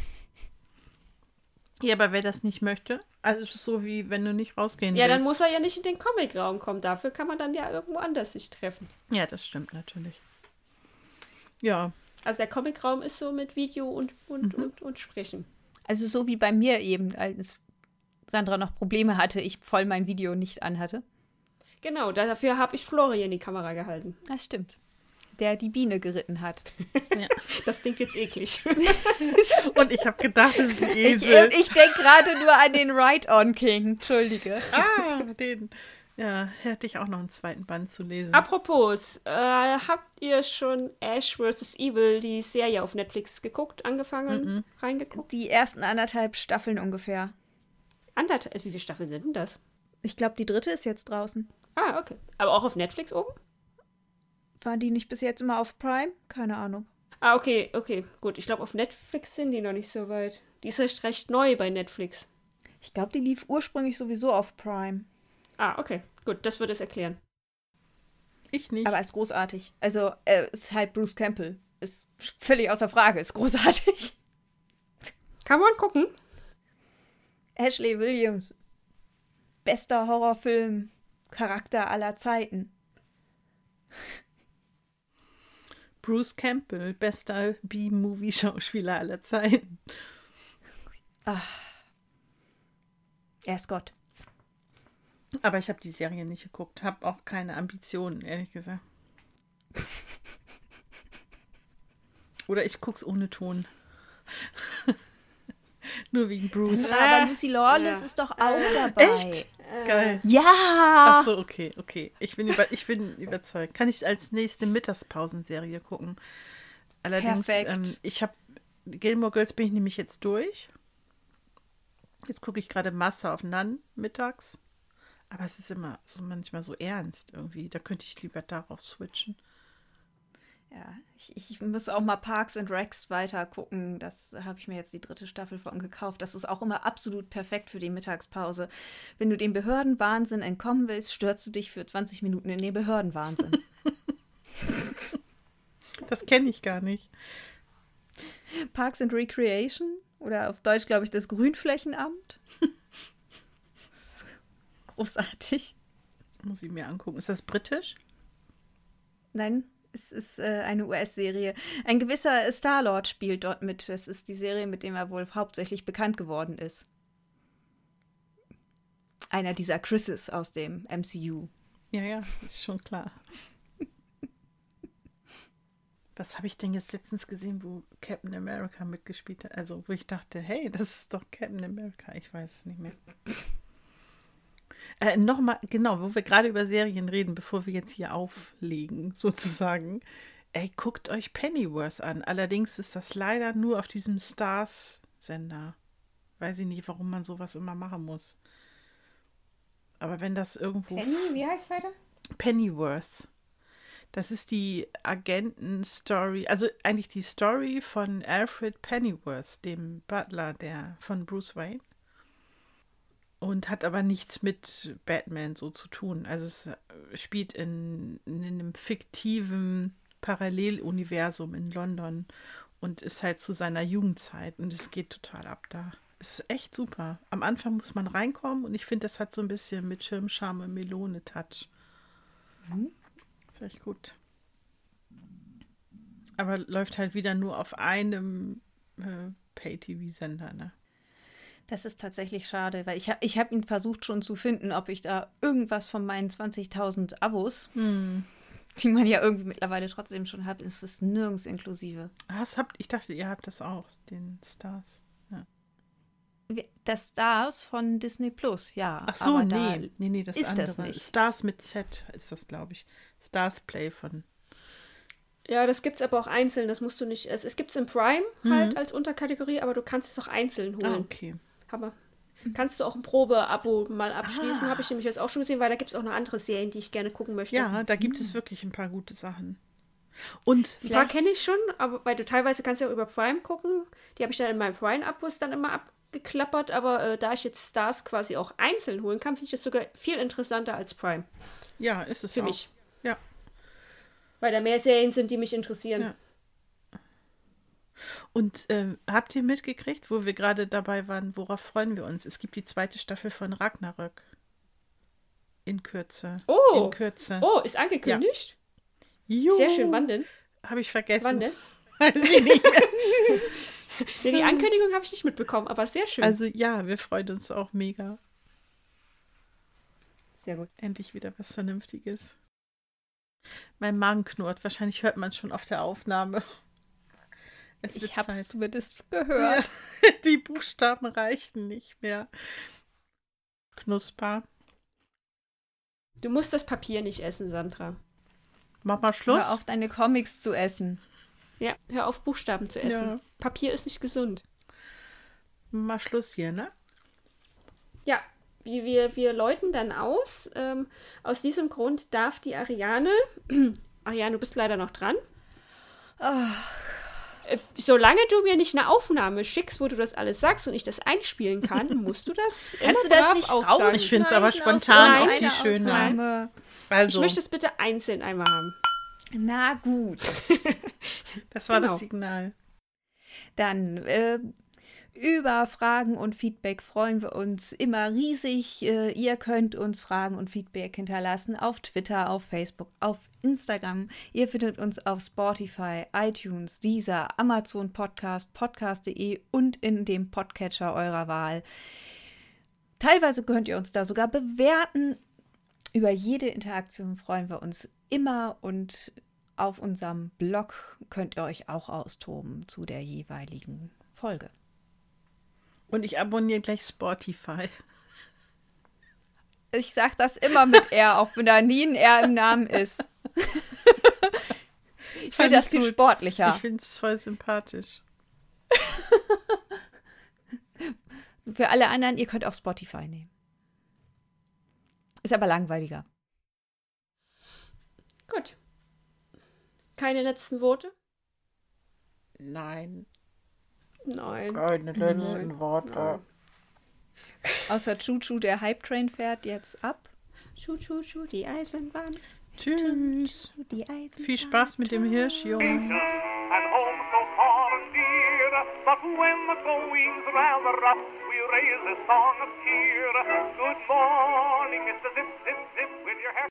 Ja, aber wer das nicht möchte, also es ist so wie wenn du nicht rausgehen Ja, willst. dann muss er ja nicht in den Comicraum kommen. Dafür kann man dann ja irgendwo anders sich treffen. Ja, das stimmt natürlich. Ja, Also der Comicraum ist so mit Video und Sprechen. Also so wie bei mir eben, als Sandra noch Probleme hatte, ich voll mein Video nicht anhatte. Genau, dafür habe ich Florian die Kamera gehalten. Das stimmt. der die Biene geritten hat. Ja. Das klingt jetzt eklig. Und ich habe gedacht, das ist ein Esel. Ich denke gerade nur an den Ride-On-King. Entschuldige. Den. Ja, hätte ich auch noch einen zweiten Band zu lesen. Apropos, habt ihr schon Ash vs. Evil, die Serie auf Netflix angefangen, reingeguckt? Die ersten 1,5 Staffeln ungefähr. Wie viele Staffeln sind denn das? Ich glaube, die 3. ist jetzt draußen. Ah, okay. Aber auch auf Netflix oben? Waren die nicht bis jetzt immer auf Prime? Keine Ahnung. Ah, okay, gut. Ich glaube, auf Netflix sind die noch nicht so weit. Die ist recht neu bei Netflix. Ich glaube, die lief ursprünglich sowieso auf Prime. Ah, okay. Gut, das würde es erklären. Ich nicht. Aber ist großartig. Also, ist halt Bruce Campbell. Ist völlig außer Frage. Ist großartig. Kann man gucken? Ashley Williams. Bester Horrorfilm-Charakter aller Zeiten. Bruce Campbell, bester B-Movie-Schauspieler aller Zeiten. Er ist Gott. Aber ich habe die Serie nicht geguckt. Habe auch keine Ambitionen, ehrlich gesagt. Oder ich guck's ohne Ton. Nur wegen Bruce. Aber Lucy Lawless ist doch auch dabei. Echt? Geil. Ja! Ach so, okay. Ich bin überzeugt. Kann ich als nächste Mittagspausenserie gucken. Allerdings, Perfekt. ich habe Gilmore Girls bin ich nämlich jetzt durch. Jetzt gucke ich gerade Master of None mittags. Aber es ist immer so manchmal so ernst irgendwie. Da könnte ich lieber darauf switchen. Ja, ich muss auch mal Parks and Recs weiter gucken. Das habe ich mir jetzt die 3. Staffel von gekauft. Das ist auch immer absolut perfekt für die Mittagspause. Wenn du dem Behördenwahnsinn entkommen willst, stürzt du dich für 20 Minuten in den Behördenwahnsinn. Das kenne ich gar nicht. Parks and Recreation oder auf Deutsch, glaube ich, das Grünflächenamt. Großartig. Muss ich mir angucken. Ist das britisch? Nein, es ist eine US-Serie. Ein gewisser Star-Lord spielt dort mit. Das ist die Serie, mit dem er wohl hauptsächlich bekannt geworden ist. Einer dieser Chris's aus dem MCU. Ja, ist schon klar. Was habe ich denn jetzt letztens gesehen, wo Captain America mitgespielt hat? Also, wo ich dachte, hey, das ist doch Captain America. Ich weiß es nicht mehr. Nochmal, genau, wo wir gerade über Serien reden, bevor wir jetzt hier auflegen, sozusagen. Ey, guckt euch Pennyworth an. Allerdings ist das leider nur auf diesem Stars-Sender. Weiß ich nicht, warum man sowas immer machen muss. Aber wenn das irgendwo... Wie heißt es weiter? Pennyworth. Das ist die Agenten-Story, also eigentlich die Story von Alfred Pennyworth, dem Butler von Bruce Wayne. Und hat aber nichts mit Batman so zu tun. Also es spielt in einem fiktiven Paralleluniversum in London und ist halt zu seiner Jugendzeit. Und es geht total ab da. Es ist echt super. Am Anfang muss man reinkommen und ich finde, das hat so ein bisschen mit Schirmscham und Melone-Touch. Ist echt gut. Aber läuft halt wieder nur auf einem Pay-TV-Sender, ne? Das ist tatsächlich schade, weil ich hab ihn versucht schon zu finden, ob ich da irgendwas von meinen 20.000 Abos, die man ja irgendwie mittlerweile trotzdem schon hat, ist es nirgends inklusive. Ich dachte, ihr habt das auch, den Stars. Ja. Das Stars von Disney Plus, ja. Ach so, aber nee, das ist andere. das nicht. Stars mit Z ist das, glaube ich. Stars Play von... Ja, das gibt's aber auch einzeln, das musst du nicht... Es gibt's im Prime halt als Unterkategorie, aber du kannst es auch einzeln holen. Ah, okay. Aber kannst du auch ein Probe-Abo mal abschließen, habe ich nämlich jetzt auch schon gesehen, weil da gibt es auch noch andere Serien, die ich gerne gucken möchte. Ja, da gibt es wirklich ein paar gute Sachen. Und ein paar kenne ich schon, aber weil du teilweise kannst ja auch über Prime gucken. Die habe ich dann in meinem Prime-Abos dann immer abgeklappert, aber da ich jetzt Stars quasi auch einzeln holen kann, finde ich das sogar viel interessanter als Prime. Ja, ist es für auch. mich. Ja. Weil da mehr Serien sind, die mich interessieren. Ja. Und habt ihr mitgekriegt, wo wir gerade dabei waren, worauf freuen wir uns? Es gibt die 2. Staffel von Ragnarök. In Kürze. Oh! In Kürze. Oh, ist angekündigt? Ja. Sehr schön, wann denn? Habe ich vergessen. Wann denn? Weiß ich nicht mehr. Nee, die Ankündigung habe ich nicht mitbekommen, aber sehr schön. Also ja, wir freuen uns auch mega. Sehr gut. Endlich wieder was Vernünftiges. Mein Magen knurrt. Wahrscheinlich hört man es schon auf der Aufnahme. Ich habe es zumindest gehört. Ja, die Buchstaben reichen nicht mehr. Knusper. Du musst das Papier nicht essen, Sandra. Mach mal Schluss. Hör auf, deine Comics zu essen. Ja, hör auf, Buchstaben zu essen. Ja. Papier ist nicht gesund. Mal Schluss hier, ne? Ja, wir läuten dann aus. Aus diesem Grund darf die Ariane... Ariane, du bist leider noch dran. Solange du mir nicht eine Aufnahme schickst, wo du das alles sagst und ich das einspielen kann, musst du das immer Kannst du das brav nicht aufsagen. raus- Ich finde es aber Schneiden aus spontan auch einer viel schöner. Aufnahme. Also, Ich möchte es bitte einzeln einmal haben. Na gut. das war genau. das Signal. Dann über Fragen und Feedback freuen wir uns immer riesig. Ihr könnt uns Fragen und Feedback hinterlassen auf Twitter, auf Facebook, auf Instagram. Ihr findet uns auf Spotify, iTunes, Deezer, Amazon Podcast, podcast.de und in dem Podcatcher eurer Wahl. Teilweise könnt ihr uns da sogar bewerten. Über jede Interaktion freuen wir uns immer und auf unserem Blog könnt ihr euch auch austoben zu der jeweiligen Folge. Und ich abonniere gleich Spotify. Ich sag das immer mit R, auch wenn da nie ein R im Namen ist. Ich finde das viel gut. sportlicher. Ich finde es voll sympathisch. Für alle anderen, ihr könnt auch Spotify nehmen. Ist aber langweiliger. Gut. Keine letzten Worte? Nein, Nein. keine letzten Worte. Außer Chuchu, der Hype-Train fährt jetzt ab. Schu, die Eisenbahn. Tschüss. Die Eisenbahn. Viel Spaß mit dem Hirschjungen. And home so far and dear. But when the going's rather rough, we raise a song of cheer. Good morning, Mr. Zip, Zip, Zip, with your hair.